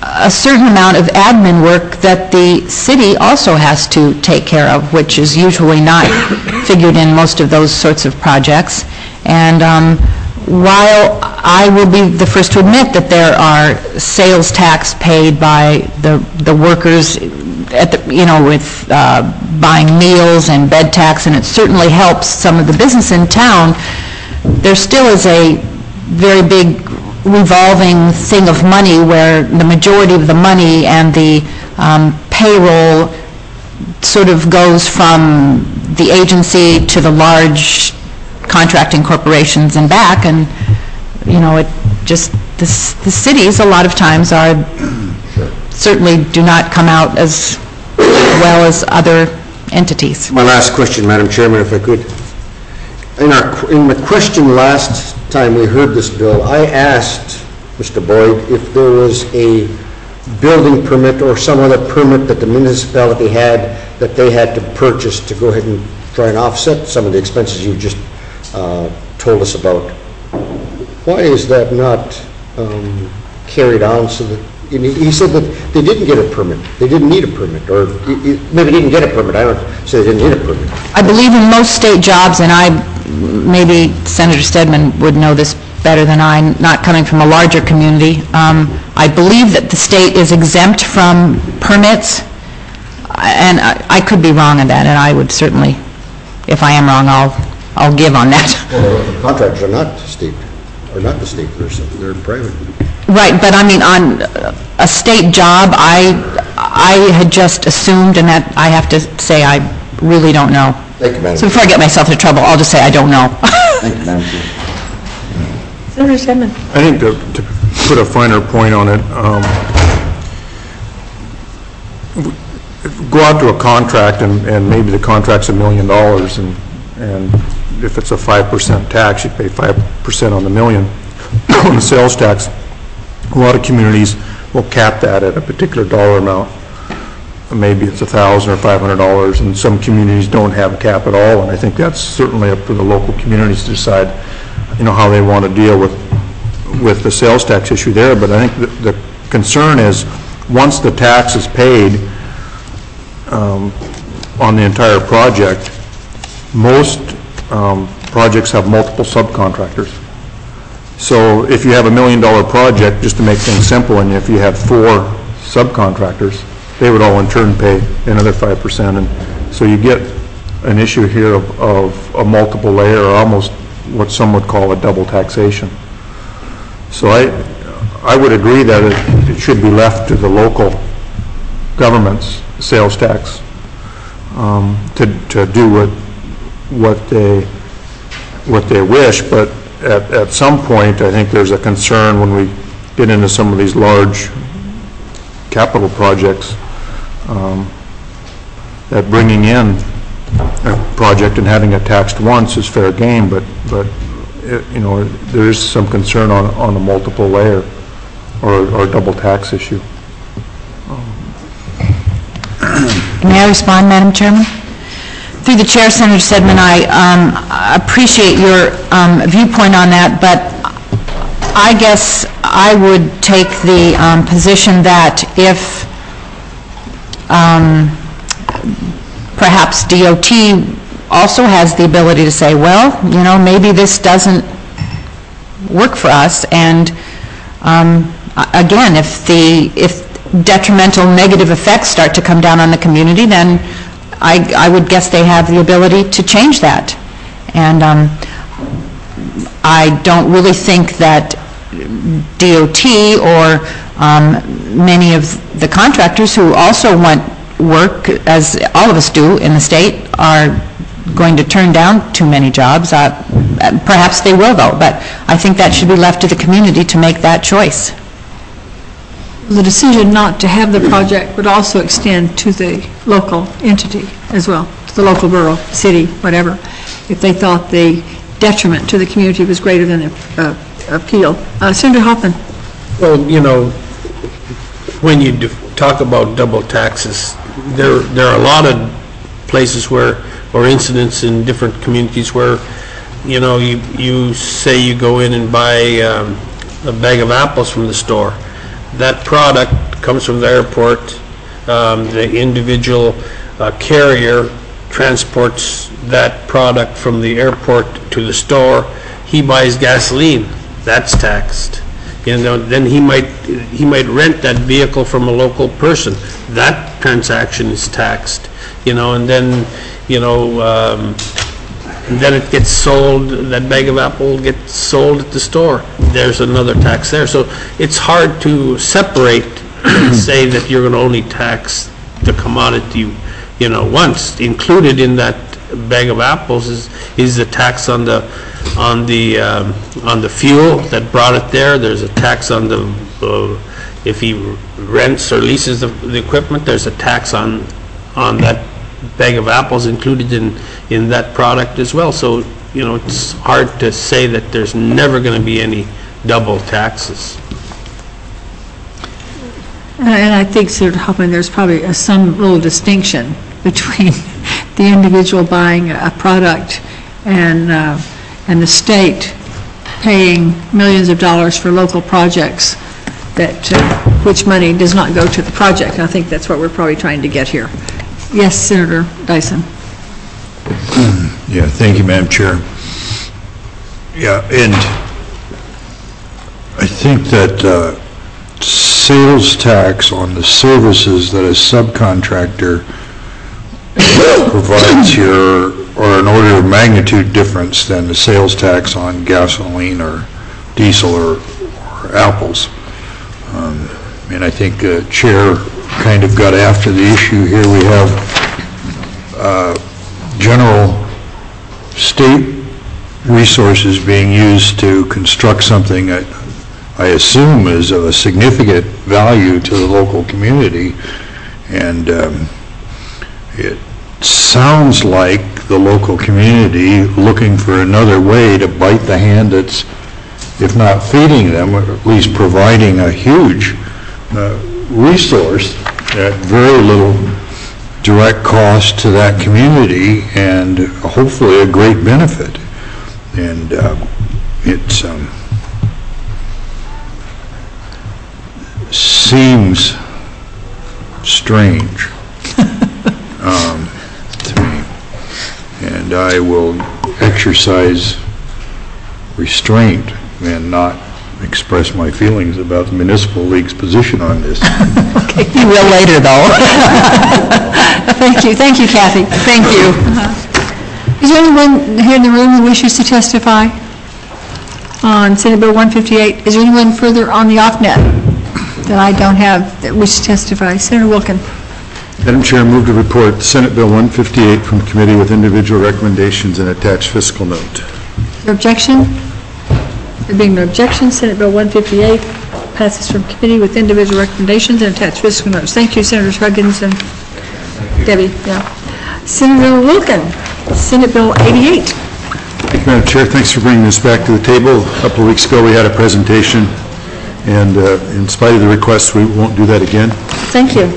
a certain amount of admin work that the city also has to take care of, which is usually not figured in most of those sorts of projects. And um, while I will be the first to admit that there are sales tax paid by the the workers at the, you know, with uh, buying meals and bed tax, and it certainly helps some of the business in town, there still is a very big revolving thing of money where the majority of the money and the um, payroll sort of goes from the agency to the large contracting corporations and back, and, you know, it just, the, the cities a lot of times are, certainly do not come out as well as other entities. My last question, Madam Chairman, if I could. In our, in the question last time we heard this bill, I asked Mister Boyd if there was a building permit or some other permit that the municipality had that they had to purchase to go ahead and try and offset some of the expenses you just uh, told us about. Why is that not um, carried on so that, he said that they didn't get a permit, they didn't need a permit, or maybe didn't get a permit, I don't say they didn't need a permit. I believe in most state jobs, and I, maybe Senator Stedman would know this better than I, not coming from a larger community, um, I believe that the state is exempt from permits, and I, I could be wrong on that, and I would certainly, if I am wrong, I'll, I'll give on that. Well, the contractors are not state, are not the state, they're, they're private. Right, but I mean, on a state job, I, I had just assumed, and that I have to say I really don't know. Thank you, Madam So before I get myself into trouble, I'll just say I don't know. Thank you, Madam Chair. Senator Stedman. I think to, to put a finer point on it, um, go out to a contract and, and maybe the contract's a million dollars, and and if it's a five percent tax, you pay five percent on the million on the sales tax. A lot of communities will cap that at a particular dollar amount. Maybe it's a thousand or five hundred dollars, and some communities don't have a cap at all, and I think that's certainly up to the local communities to decide, you know, how they want to deal with with the sales tax issue there. But I think the, the concern is, once the tax is paid um, on the entire project, most um, projects have multiple subcontractors. So if you have a million dollar project, just to make things simple, and if you had four subcontractors, they would all in turn pay another five percent. And so you get an issue here of, of a multiple layer, or almost what some would call a double taxation. So I, I would agree that it, it should be left to the local government's sales tax um, to, to do what, what they, what they wish, but At, at some point, I think there's a concern when we get into some of these large capital projects um, that bringing in a project and having it taxed once is fair game, but, but it, you know, there is some concern on, on a multiple layer or, or double tax issue. May I respond, Madam Chairman? Through the chair, Senator Stedman, I um, appreciate your um, viewpoint on that, but I guess I would take the um, position that if um, perhaps D O T also has the ability to say, well, you know, maybe this doesn't work for us, and um, again, if the if detrimental negative effects start to come down on the community, then I, I would guess they have the ability to change that. And um, I don't really think that D O T or um, many of the contractors who also want work, as all of us do in the state, are going to turn down too many jobs. Uh, perhaps they will, though, but I think that should be left to the community to make that choice. The decision not to have the project would also extend to the local entity as well, to the local borough, city, whatever, if they thought the detriment to the community was greater than the uh, appeal. Uh, Senator Hoffman. Well, you know, when you do talk about double taxes, there there are a lot of places where, or incidents in different communities where, you know, you, you say you go in and buy um, a bag of apples from the store. That product comes from the airport, um, the individual uh, carrier transports that product from the airport to the store, he buys gasoline, that's taxed. You know, then he might, he might rent that vehicle from a local person, that transaction is taxed. You know, and then, you know, um, and then it gets sold, that bag of apple gets sold at the store, there's another tax there. So it's hard to separate and say that you're going to only tax the commodity, you know, once. Included in that bag of apples is, is the tax on the, on the, um, on the fuel that brought it there. There's a tax on the, uh, if he rents or leases the, the equipment, there's a tax on, on that bag of apples included in, in that product as well. So, you know, it's hard to say that there's never going to be any double taxes. And I think, Senator Hoffman, there's probably a, some little distinction between the individual buying a product and, uh, and the state paying millions of dollars for local projects that, uh, which money does not go to the project. I think that's what we're probably trying to get here. Yes, Senator Dyson. Yeah, thank you, Madam Chair. Yeah, and I think that uh, sales tax on the services that a subcontractor provides here are an order of magnitude difference than the sales tax on gasoline or diesel or, or apples. Um, and I think uh, Chair kind of got after the issue here. We have uh, general state resources being used to construct something that I assume is of a significant value to the local community, and um, it sounds like the local community looking for another way to bite the hand that's, if not feeding them, at least providing a huge uh, resource at very little direct cost to that community and hopefully a great benefit. And uh, it's um, seems strange um, to me, and I will exercise restraint and not express my feelings about the Municipal League's position on this. Okay, you will later, though. Thank you, thank you, Kathy. Thank you. Uh-huh. Is there anyone here in the room who wishes to testify on Senate Bill one fifty-eight? Is there anyone further on the off-net that I don't have that wishes to testify? Senator Wilkin. Madam Chair, move to report Senate Bill one fifty-eight from committee with individual recommendations and attached fiscal note. Your objection? There being no objection, Senate Bill one fifty-eight passes from committee with individual recommendations and attached fiscal notes. Thank you, Senators Huggins and Debbie. Yeah. Senator Wilkin, Senate Bill eighty-eight. Thank you, Madam Chair. Thanks for bringing this back to the table. A couple of weeks ago, we had a presentation, and uh, in spite of the request, we won't do that again. Thank you.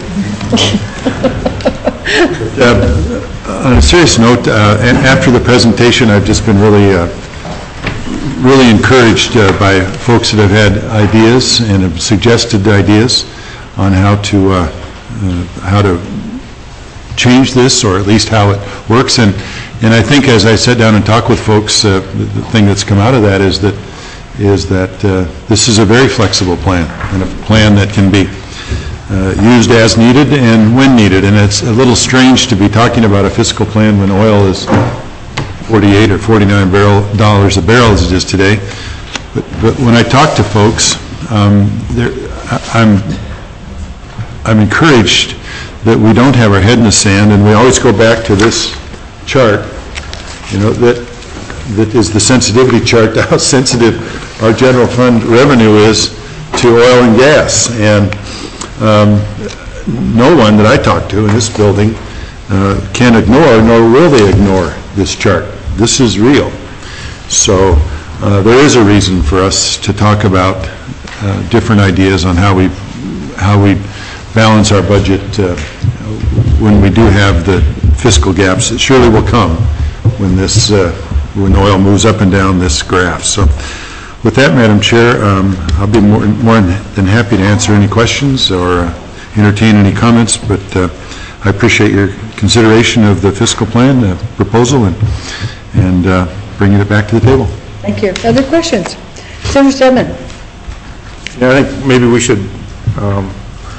uh, on a serious note, uh, after the presentation, I've just been really uh, really encouraged uh, by folks that have had ideas and have suggested ideas on how to uh, uh, how to change this, or at least how it works. And and I think as I sat down and talked with folks, uh, the, the thing that's come out of that is that is that uh, this is a very flexible plan, and a plan that can be uh, used as needed and when needed. And it's a little strange to be talking about a fiscal plan when oil is forty-eight or forty-nine barrel, dollars a barrel as it is today. But, but when I talk to folks, um, I'm, I'm encouraged that we don't have our head in the sand, and we always go back to this chart, you know, that that is the sensitivity chart to how sensitive our general fund revenue is to oil and gas. And um, no one that I talk to in this building uh, can ignore, nor will they ignore this chart. This is real. So uh, there is a reason for us to talk about uh, different ideas on how we how we balance our budget uh, when we do have the fiscal gaps that surely will come when this uh, when oil moves up and down this graph. So With that, Madam Chair, um, I'll be more more than happy to answer any questions or uh, entertain any comments, but uh, I appreciate your consideration of the fiscal plan uh, proposal and, and uh, bringing it back to the table. Thank you. Other questions? Senator Stedman. Yeah, I think maybe we should um,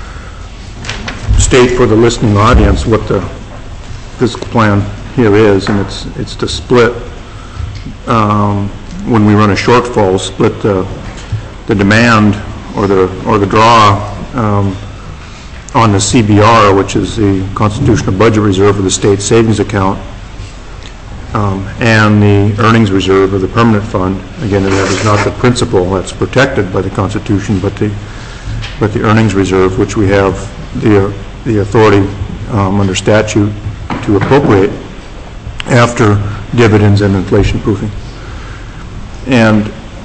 state for the listening audience what the fiscal plan here is, and it's it's to split, um, when we run a shortfall, split the, the demand or the or the draw um, on the C B R, which is the Constitutional Budget Reserve of the state savings account, um, and the earnings reserve of the permanent fund. Again, that is not the principal that's protected by the Constitution, but the but the earnings reserve, which we have the the authority um, under statute to appropriate after dividends and inflation proofing. And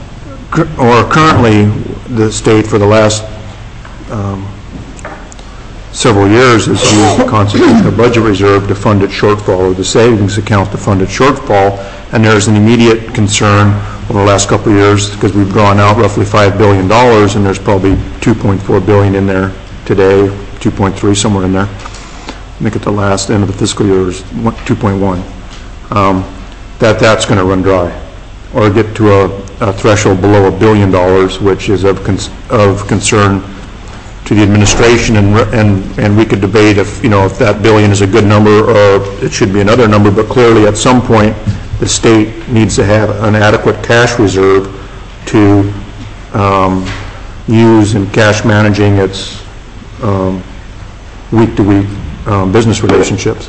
or currently, the state for the last um, several years has used the Constitutional Budget Reserve to fund its shortfall, or the savings account to fund its shortfall, and there's an immediate concern over the last couple of years because we've drawn out roughly five billion dollars, and there's probably two point four billion dollars in there today, two point three somewhere in there. I think at the last end of the fiscal year is two point one. Um, that that's going to run dry, or get to a, a threshold below a billion dollars, which is of cons of concern to the administration, and and and we could debate if you know if that billion is a good number or it should be another number. But clearly, at some point, the state needs to have an adequate cash reserve to um, use in cash managing its um, week-to-week um, business relationships.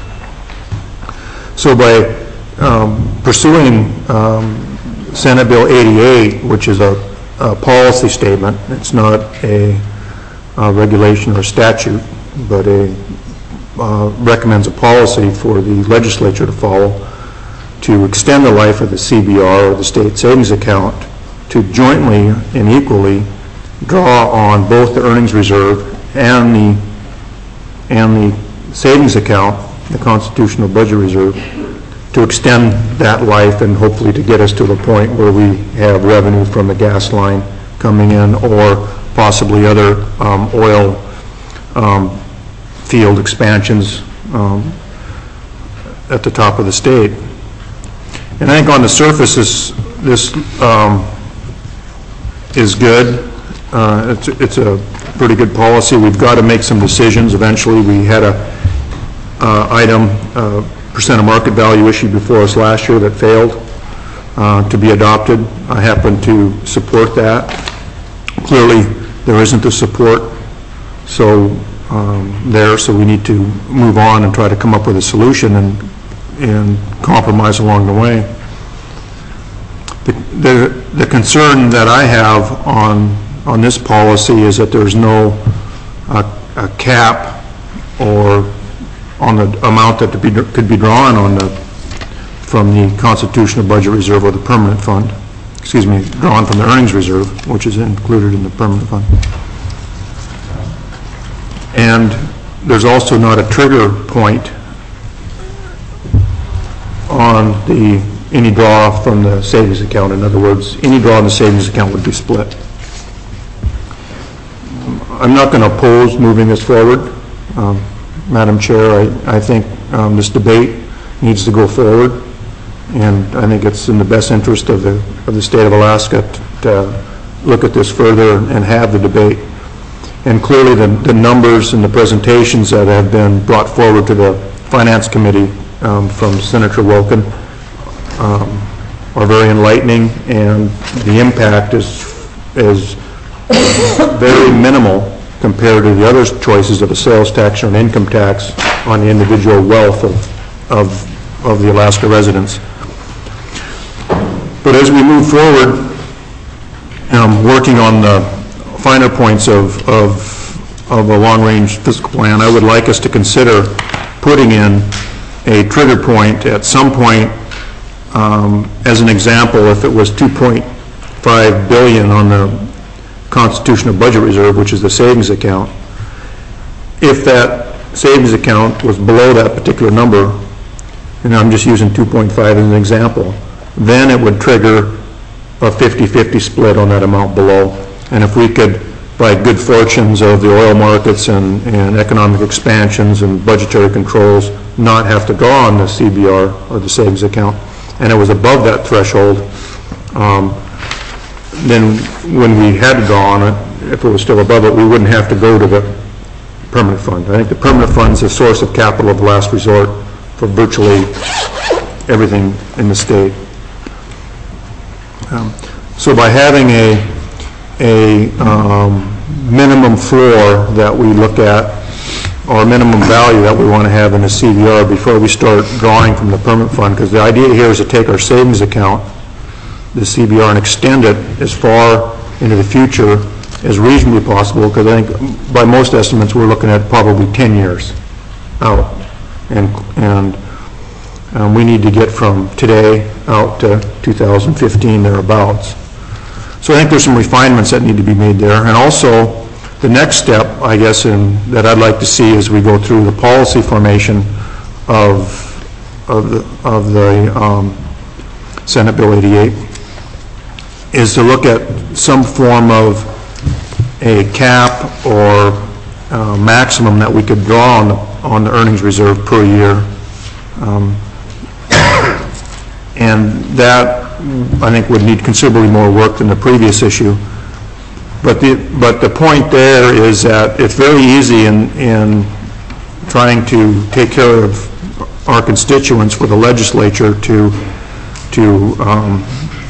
So by um, pursuing um, Senate Bill eighty-eight, which is a, a policy statement, it's not a, a regulation or statute, but a uh, recommends a policy for the legislature to follow to extend the life of the C B R, or the state savings account, to jointly and equally draw on both the earnings reserve and the and the savings account, the Constitutional Budget Reserve, to extend that life and hopefully to get us to the point where we have revenue from the gas line coming in, or possibly other um, oil um, field expansions um, at the top of the state. And I think on the surface this, this um, is good. Uh, it's, it's a pretty good policy. We've got to make some decisions eventually. We had a uh, item, uh, percent of market value issue before us last year that failed uh, to be adopted. I happen to support that. Clearly, there isn't the support so um, there, so we need to move on and try to come up with a solution and, and compromise along the way. The, the, the concern that I have on on this policy is that there's no uh, a cap or on the amount that to be, could be drawn on the from the Constitutional Budget Reserve or the permanent fund, excuse me, drawn from the earnings reserve, which is included in the permanent fund. And there's also not a trigger point on the any draw from the savings account. In other words, any draw in the savings account would be split. I'm not going to oppose moving this forward. Um, Madam Chair, I, I think um, this debate needs to go forward, and I think it's in the best interest of the, of the state of Alaska to, to look at this further and have the debate. And clearly the, the numbers and the presentations that have been brought forward to the Finance Committee um, from Senator Wilken um, are very enlightening, and the impact is, is very minimal compared to the other choices of a sales tax or an income tax on the individual wealth of, of, of the Alaska residents. But as we move forward, um, working on the finer points of, of, of a long-range fiscal plan, I would like us to consider putting in a trigger point at some point. Um, as an example, if it was two point five billion dollars on the Constitutional Budget Reserve, which is the savings account, if that savings account was below that particular number, and I'm just using two point five as an example, then it would trigger a fifty-fifty split on that amount below. And if we could, by good fortunes of the oil markets and, and economic expansions and budgetary controls, not have to go on the C B R or the savings account, and it was above that threshold, um, then when we had to go on it, if it was still above it, we wouldn't have to go to the permanent fund. I think the permanent fund is a source of capital of last resort for virtually everything in the state. Um, so by having a, a um, minimum floor that we look at, or minimum value that we want to have in the C V R before we start drawing from the permanent fund, because the idea here is to take our savings account, the C V R, and extend it as far into the future as reasonably possible, because I think by most estimates we're looking at probably ten years out, and and um, we need to get from today out to two thousand fifteen thereabouts. So I think there's some refinements that need to be made there, and also the next step, I guess, in, that I'd like to see as we go through the policy formation of of the of the um, Senate Bill eighty-eight is to look at some form of a cap or uh, maximum that we could draw on the, on the earnings reserve per year. Um, and that, I think, would need considerably more work than the previous issue. But the, but the point there is that it's very easy in, in trying to take care of our constituents for the legislature to, to um,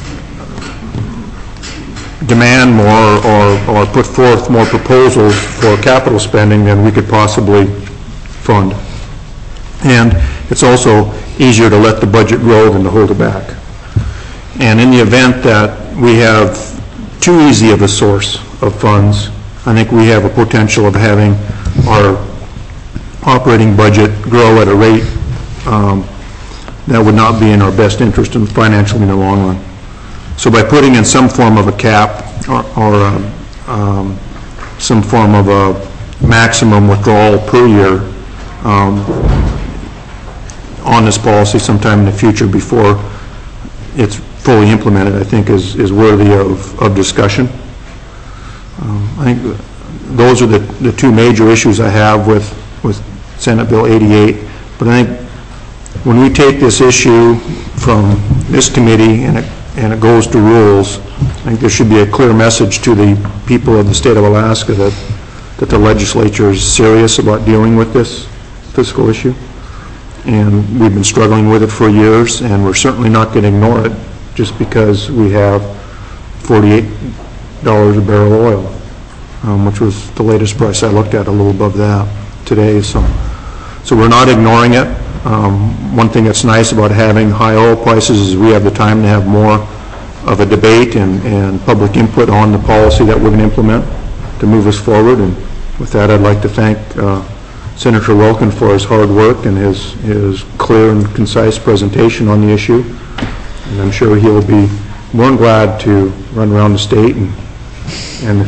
demand more or, or put forth more proposals for capital spending than we could possibly fund. And it's also easier to let the budget grow than to hold it back. And in the event that we have too easy of a source of funds, I think we have a potential of having our operating budget grow at a rate um, that would not be in our best interest in financially in the long run. So by putting in some form of a cap or, or um, um, some form of a maximum withdrawal per year um, on this policy sometime in the future before it's fully implemented, I think is, is worthy of, of discussion. Um, I think those are the, the two major issues I have with, with Senate Bill eighty-eight. But I think when we take this issue from this committee and it, and it goes to rules, I think there should be a clear message to the people of the state of Alaska that, that the legislature is serious about dealing with this fiscal issue. And we've been struggling with it for years, and we're certainly not going to ignore it just because we have forty-eight dollars a barrel of oil, um, which was the latest price I looked at, a little above that today. So, so we're not ignoring it. Um, one thing that's nice about having high oil prices is we have the time to have more of a debate and, and public input on the policy that we're going to implement to move us forward. And with that, I'd like to thank uh, Senator Wilken for his hard work and his, his clear and concise presentation on the issue. And I'm sure he will be more than glad to run around the state and, and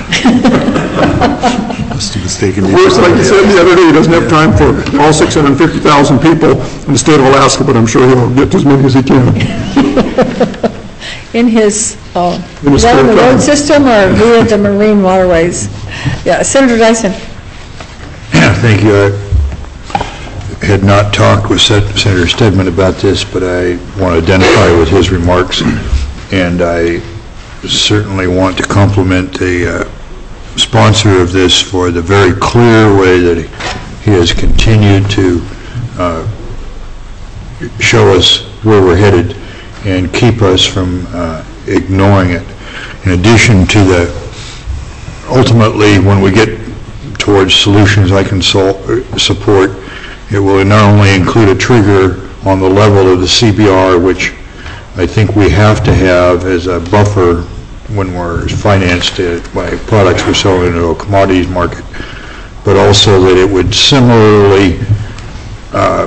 That's too mistaken. Worse, like you said the other day, he doesn't have time for all six hundred fifty thousand people in the state of Alaska, but I'm sure he'll get as many as he can. In his, uh, In his is that on the spare road time. system or via the marine waterways? Yeah, Senator Dyson. Thank you. I had not talked with Sen- Senator Stedman about this, but I want to identify with his remarks, and I certainly want to compliment the uh, sponsor of this for the very clear way that he has continued to uh, show us where we're headed and keep us from uh, ignoring it. In addition to the, ultimately, when we get towards solutions I can sol- support, it will not only include a trigger on the level of the C B R, which I think we have to have as a buffer when we're financed by products we're selling into a commodities market, but also that it would similarly uh,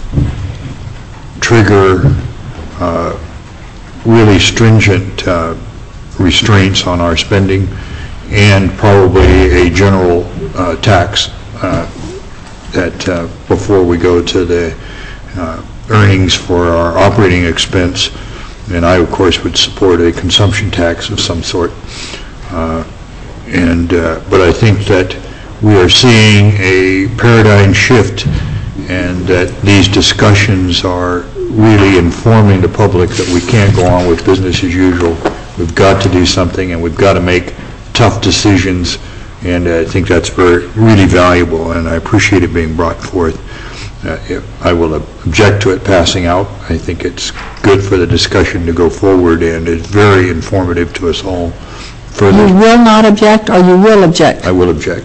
trigger uh, really stringent uh, restraints on our spending and probably a general uh, tax uh, that uh, before we go to the uh, earnings for our operating expense, and I, of course, would support a consumption tax of some sort. Uh, and uh, but I think that we are seeing a paradigm shift, and that these discussions are really informing the public that we can't go on with business as usual. We've got to do something, and we've got to make tough decisions, and I think that's very, really valuable, and I appreciate it being brought forth. Uh, I will object to it passing out. I think it's good for the discussion to go forward, and it's very informative to us all. Further, You will not object, or you will object? I will object.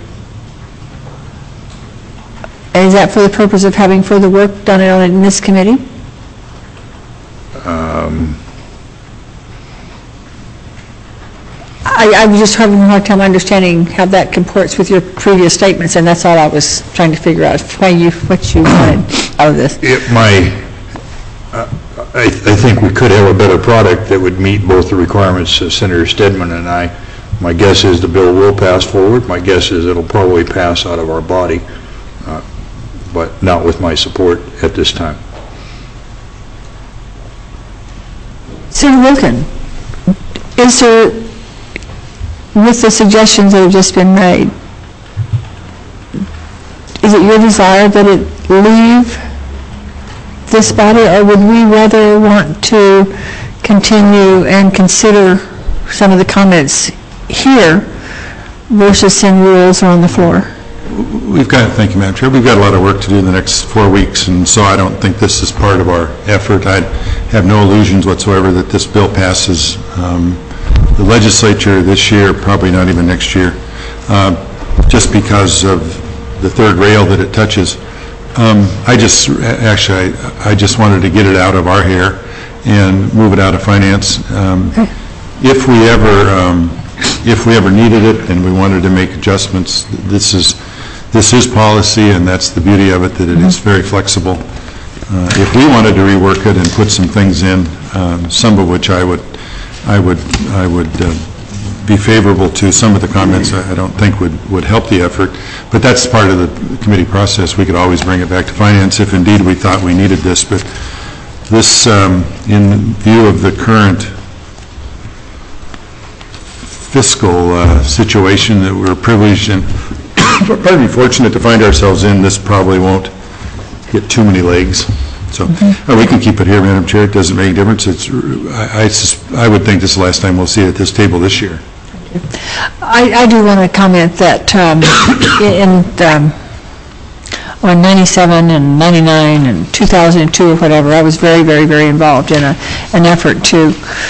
And is that for the purpose of having further work done on it in this committee? Um, I, I'm just having a hard time understanding how that comports with your previous statements, and that's all I was trying to figure out, why you, what you wanted out of this. It, my, uh, I, I think we could have a better product that would meet both the requirements of Senator Stedman and I. My guess is the bill will pass forward. My guess is it'll probably pass out of our body, uh, but not with my support at this time. Senator Wilkin, is there, with the suggestions that have just been made, is it your desire that it leave this body, or would we rather want to continue and consider some of the comments here versus send rules on the floor? We've got, thank you, Madam Chair, we've got a lot of work to do in the next four weeks, and so I don't think this is part of our effort. I have no illusions whatsoever that this bill passes. Um, the legislature this year, probably not even next year, uh, just because of the third rail that it touches. Um, I just, actually, I, I just wanted to get it out of our hair and move it out of finance. Um, if we ever, um, if we ever needed it and we wanted to make adjustments, this is, this is policy, and that's the beauty of it, that it is very flexible. Uh, if we wanted to rework it and put some things in, um, some of which I would, I would, I would uh, be favorable to, some of the comments I, I don't think would, would help the effort, but that's part of the committee process. We could always bring it back to finance if indeed we thought we needed this, but this, um, in view of the current fiscal uh, situation that we're privileged and probably fortunate to find ourselves in, this probably won't get too many legs. So mm-hmm. uh, we can keep it here, Madam Chair. It doesn't make a difference. It's, I, I, I would think this is the last time we'll see it at this table this year. I, I do want to comment that um, in um, on ninety-seven and ninety-nine and two thousand two or whatever, I was very, very, very involved in a, an effort to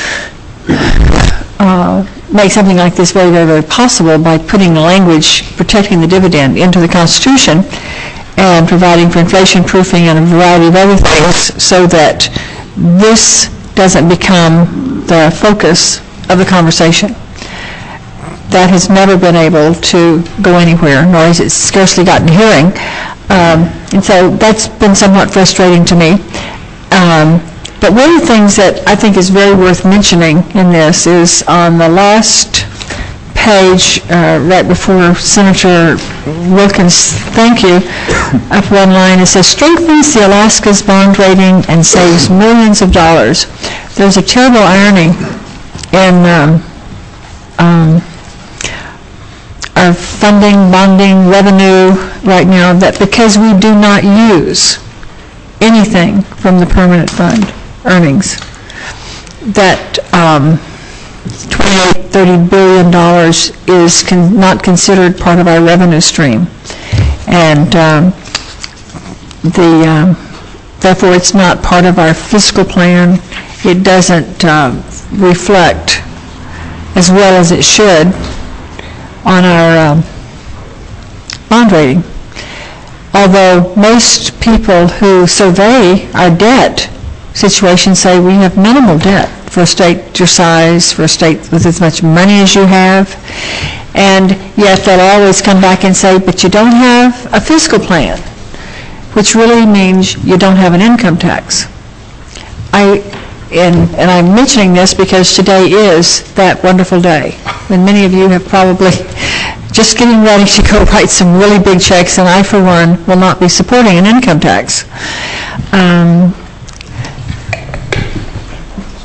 uh, make something like this very, very, very possible by putting the language protecting the dividend into the Constitution and providing for inflation proofing and a variety of other things so that this doesn't become the focus of the conversation. That has never been able to go anywhere, nor has it scarcely gotten a hearing. Um, and so that's been somewhat frustrating to me. Um, but one of the things that I think is very worth mentioning in this is on the last page, uh, right before Senator Wilkins, thank you, up one line, it says, strengthens the Alaska's bond rating and saves millions of dollars. There's a terrible irony in um, um, our funding, bonding, revenue right now, that because we do not use anything from the permanent fund earnings, that um, twenty-eight, thirty billion dollars is con not considered part of our revenue stream, and um, the um, therefore it's not part of our fiscal plan. It doesn't uh, reflect as well as it should on our um, bond rating. Although most people who survey our debt situation say we have minimal debt for a state your size, for a state with as much money as you have, and yet they'll always come back and say, but you don't have a fiscal plan, which really means you don't have an income tax. I, and, and I'm mentioning this because today is that wonderful day when many of you have probably just getting ready to go write some really big checks, and I, for one, will not be supporting an income tax. Um,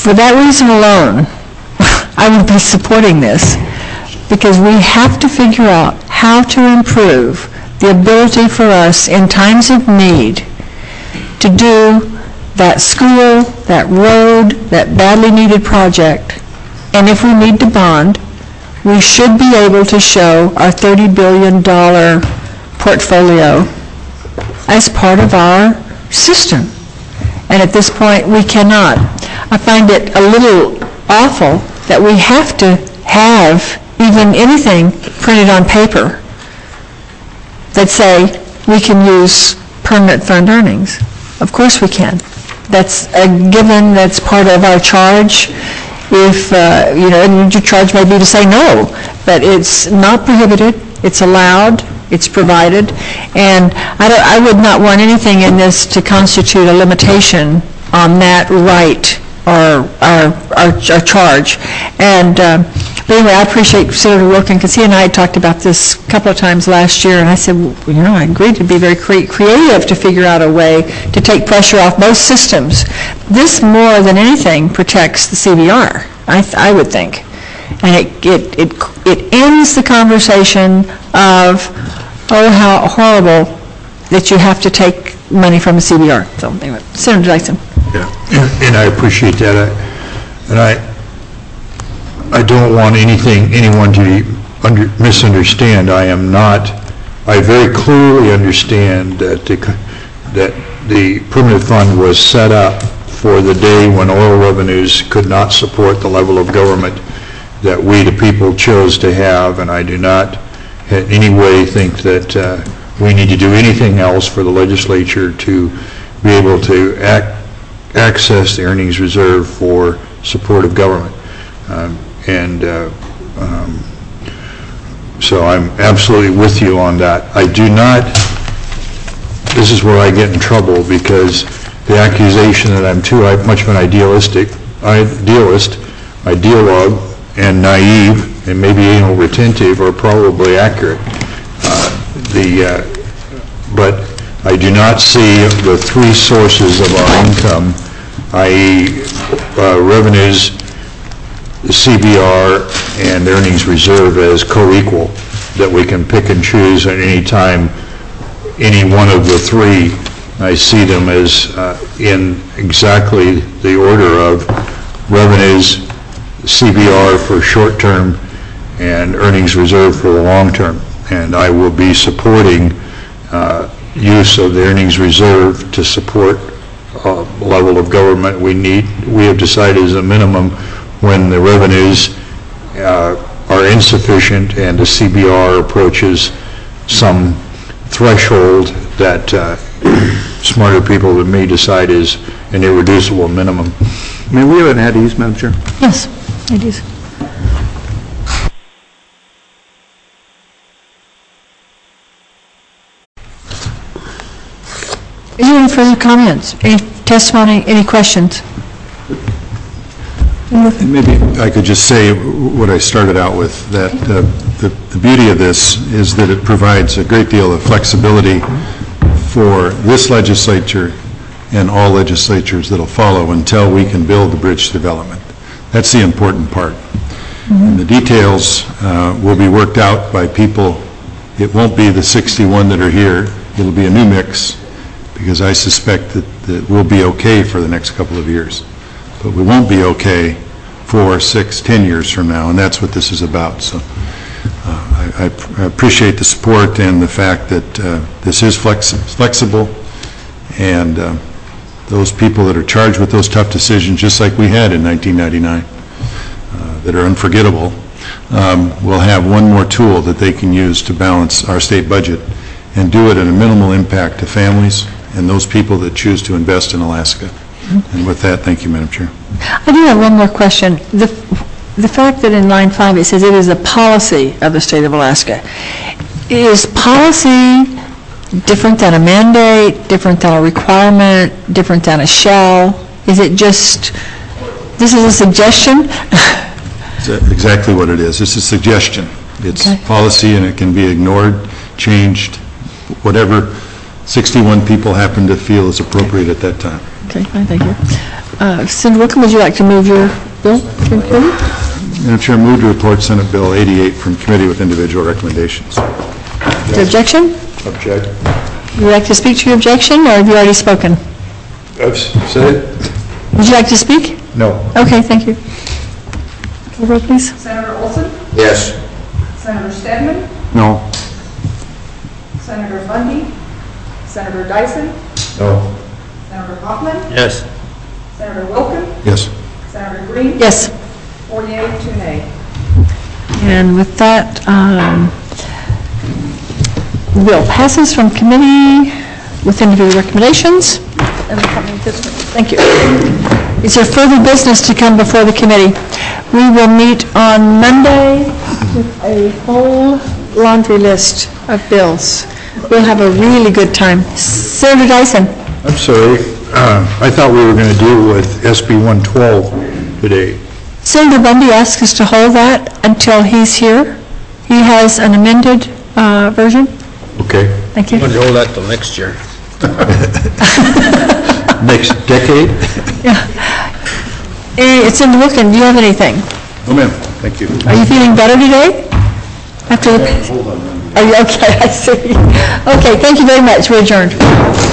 For that reason alone, I would be supporting this, because we have to figure out how to improve the ability for us in times of need to do that school, that road, that badly needed project. And if we need to bond, we should be able to show our thirty billion dollars portfolio as part of our system. And at this point, we cannot. I find it a little awful that we have to have even anything printed on paper that say we can use permanent fund earnings. Of course we can. That's a given, that's part of our charge. If, uh, you know, and your charge may be to say no, but it's not prohibited, it's allowed, it's provided, and I, don't, I would not want anything in this to constitute a limitation on that right or our, our, our charge. And um, but anyway, I appreciate Senator Wilkin, because he and I had talked about this a couple of times last year, and I said, well, you know, I agreed to be very cre- creative to figure out a way to take pressure off both systems. This, more than anything, protects the C V R, I, th- I would think. And it, it, it, it ends the conversation of, oh, how horrible that you have to take money from a C V R. So anyway, Senator Dyson. Yeah, and, and I appreciate that. I, and I I don't want anything, anyone to under, misunderstand. I am not, I very clearly understand that the, that the permanent fund was set up for the day when oil revenues could not support the level of government that we, the people, chose to have, and I do not in any way think that uh, we need to do anything else for the legislature to be able to act, access the earnings reserve for support of government. Um, and uh, um, so I'm absolutely with you on that. I do not, this is where I get in trouble, because the accusation that I'm too much of an idealistic, idealist, ideologue, and naive, and maybe anal retentive are probably accurate. Uh, the, uh, but I do not see the three sources of our income, that is uh, revenues, the C V R, and earnings reserve as co-equal, that we can pick and choose at any time any one of the three. I see them as uh, in exactly the order of revenues, C V R for short-term, and earnings reserve for the long-term. And I will be supporting uh, use of the earnings reserve to support uh, level of government we need. We have decided as a minimum when the revenues uh, are insufficient and the C B R approaches some threshold that uh, smarter people than me decide is an irreducible minimum. May we have an ad ease, Madam Chair? Yes, it is. Is there any further comments, any testimony, any questions? Maybe I could just say what I started out with, that uh, the, the beauty of this is that it provides a great deal of flexibility for this legislature and all legislatures that'll follow until we can build the bridge development. That's the important part. Mm-hmm. And the details uh, will be worked out by people. It won't be the sixty-one that are here. It'll be a new mix, because I suspect that, that we'll be okay for the next couple of years. But we won't be okay four, six, ten years from now, and that's what this is about. So uh, I, I appreciate the support and the fact that uh, this is flexi flexible, and uh, those people that are charged with those tough decisions, just like we had in nineteen ninety-nine, uh, that are unforgettable, um, will have one more tool that they can use to balance our state budget and do it at a minimal impact to families and those people that choose to invest in Alaska. And with that, thank you, Madam Chair. I do have one more question. The, the fact that in line five it says it is a policy of the state of Alaska. Is policy different than a mandate, different than a requirement, different than a shall? Is it just, this is a suggestion? It's exactly what it is. It's a suggestion. It's okay. Policy, and it can be ignored, changed, whatever sixty-one people happen to feel is appropriate at that time. Okay, fine, thank you. Uh, Senator Wilken, would you like to move your bill from committee? Madam Chair, move to report Senate Bill eighty-eight from committee with individual recommendations. Is there objection? Object. Would you like to speak to your objection, or have you already spoken? I've said it. Would you like to speak? No. Okay, thank you. Call roll, please. Senator Olson? Yes. Senator Stedman? No. Senator Bundy? Senator Dyson? No. Senator Hoffman? Yes. Senator Wilken? Yes. Senator Green? Yes. Four yea, two nay. And with that, um, the bill passes from committee with individual recommendations. And the coming business. Thank you. Is there further business to come before the committee? We will meet on Monday with a whole laundry list of bills. We'll have a really good time. Senator Dyson. I'm sorry, uh, I thought we were going to deal with S B one twelve today. Senator Bundy asked us to hold that until he's here. He has an amended uh, version. Okay. Thank you. I'm going to hold that till next year. Next decade? Yeah. Eh, It's in the book, and do you have anything? Oh, ma'am. Thank you. Are you feeling better today? After the... Hold on. Are you okay? I see. Okay, thank you very much. We're adjourned.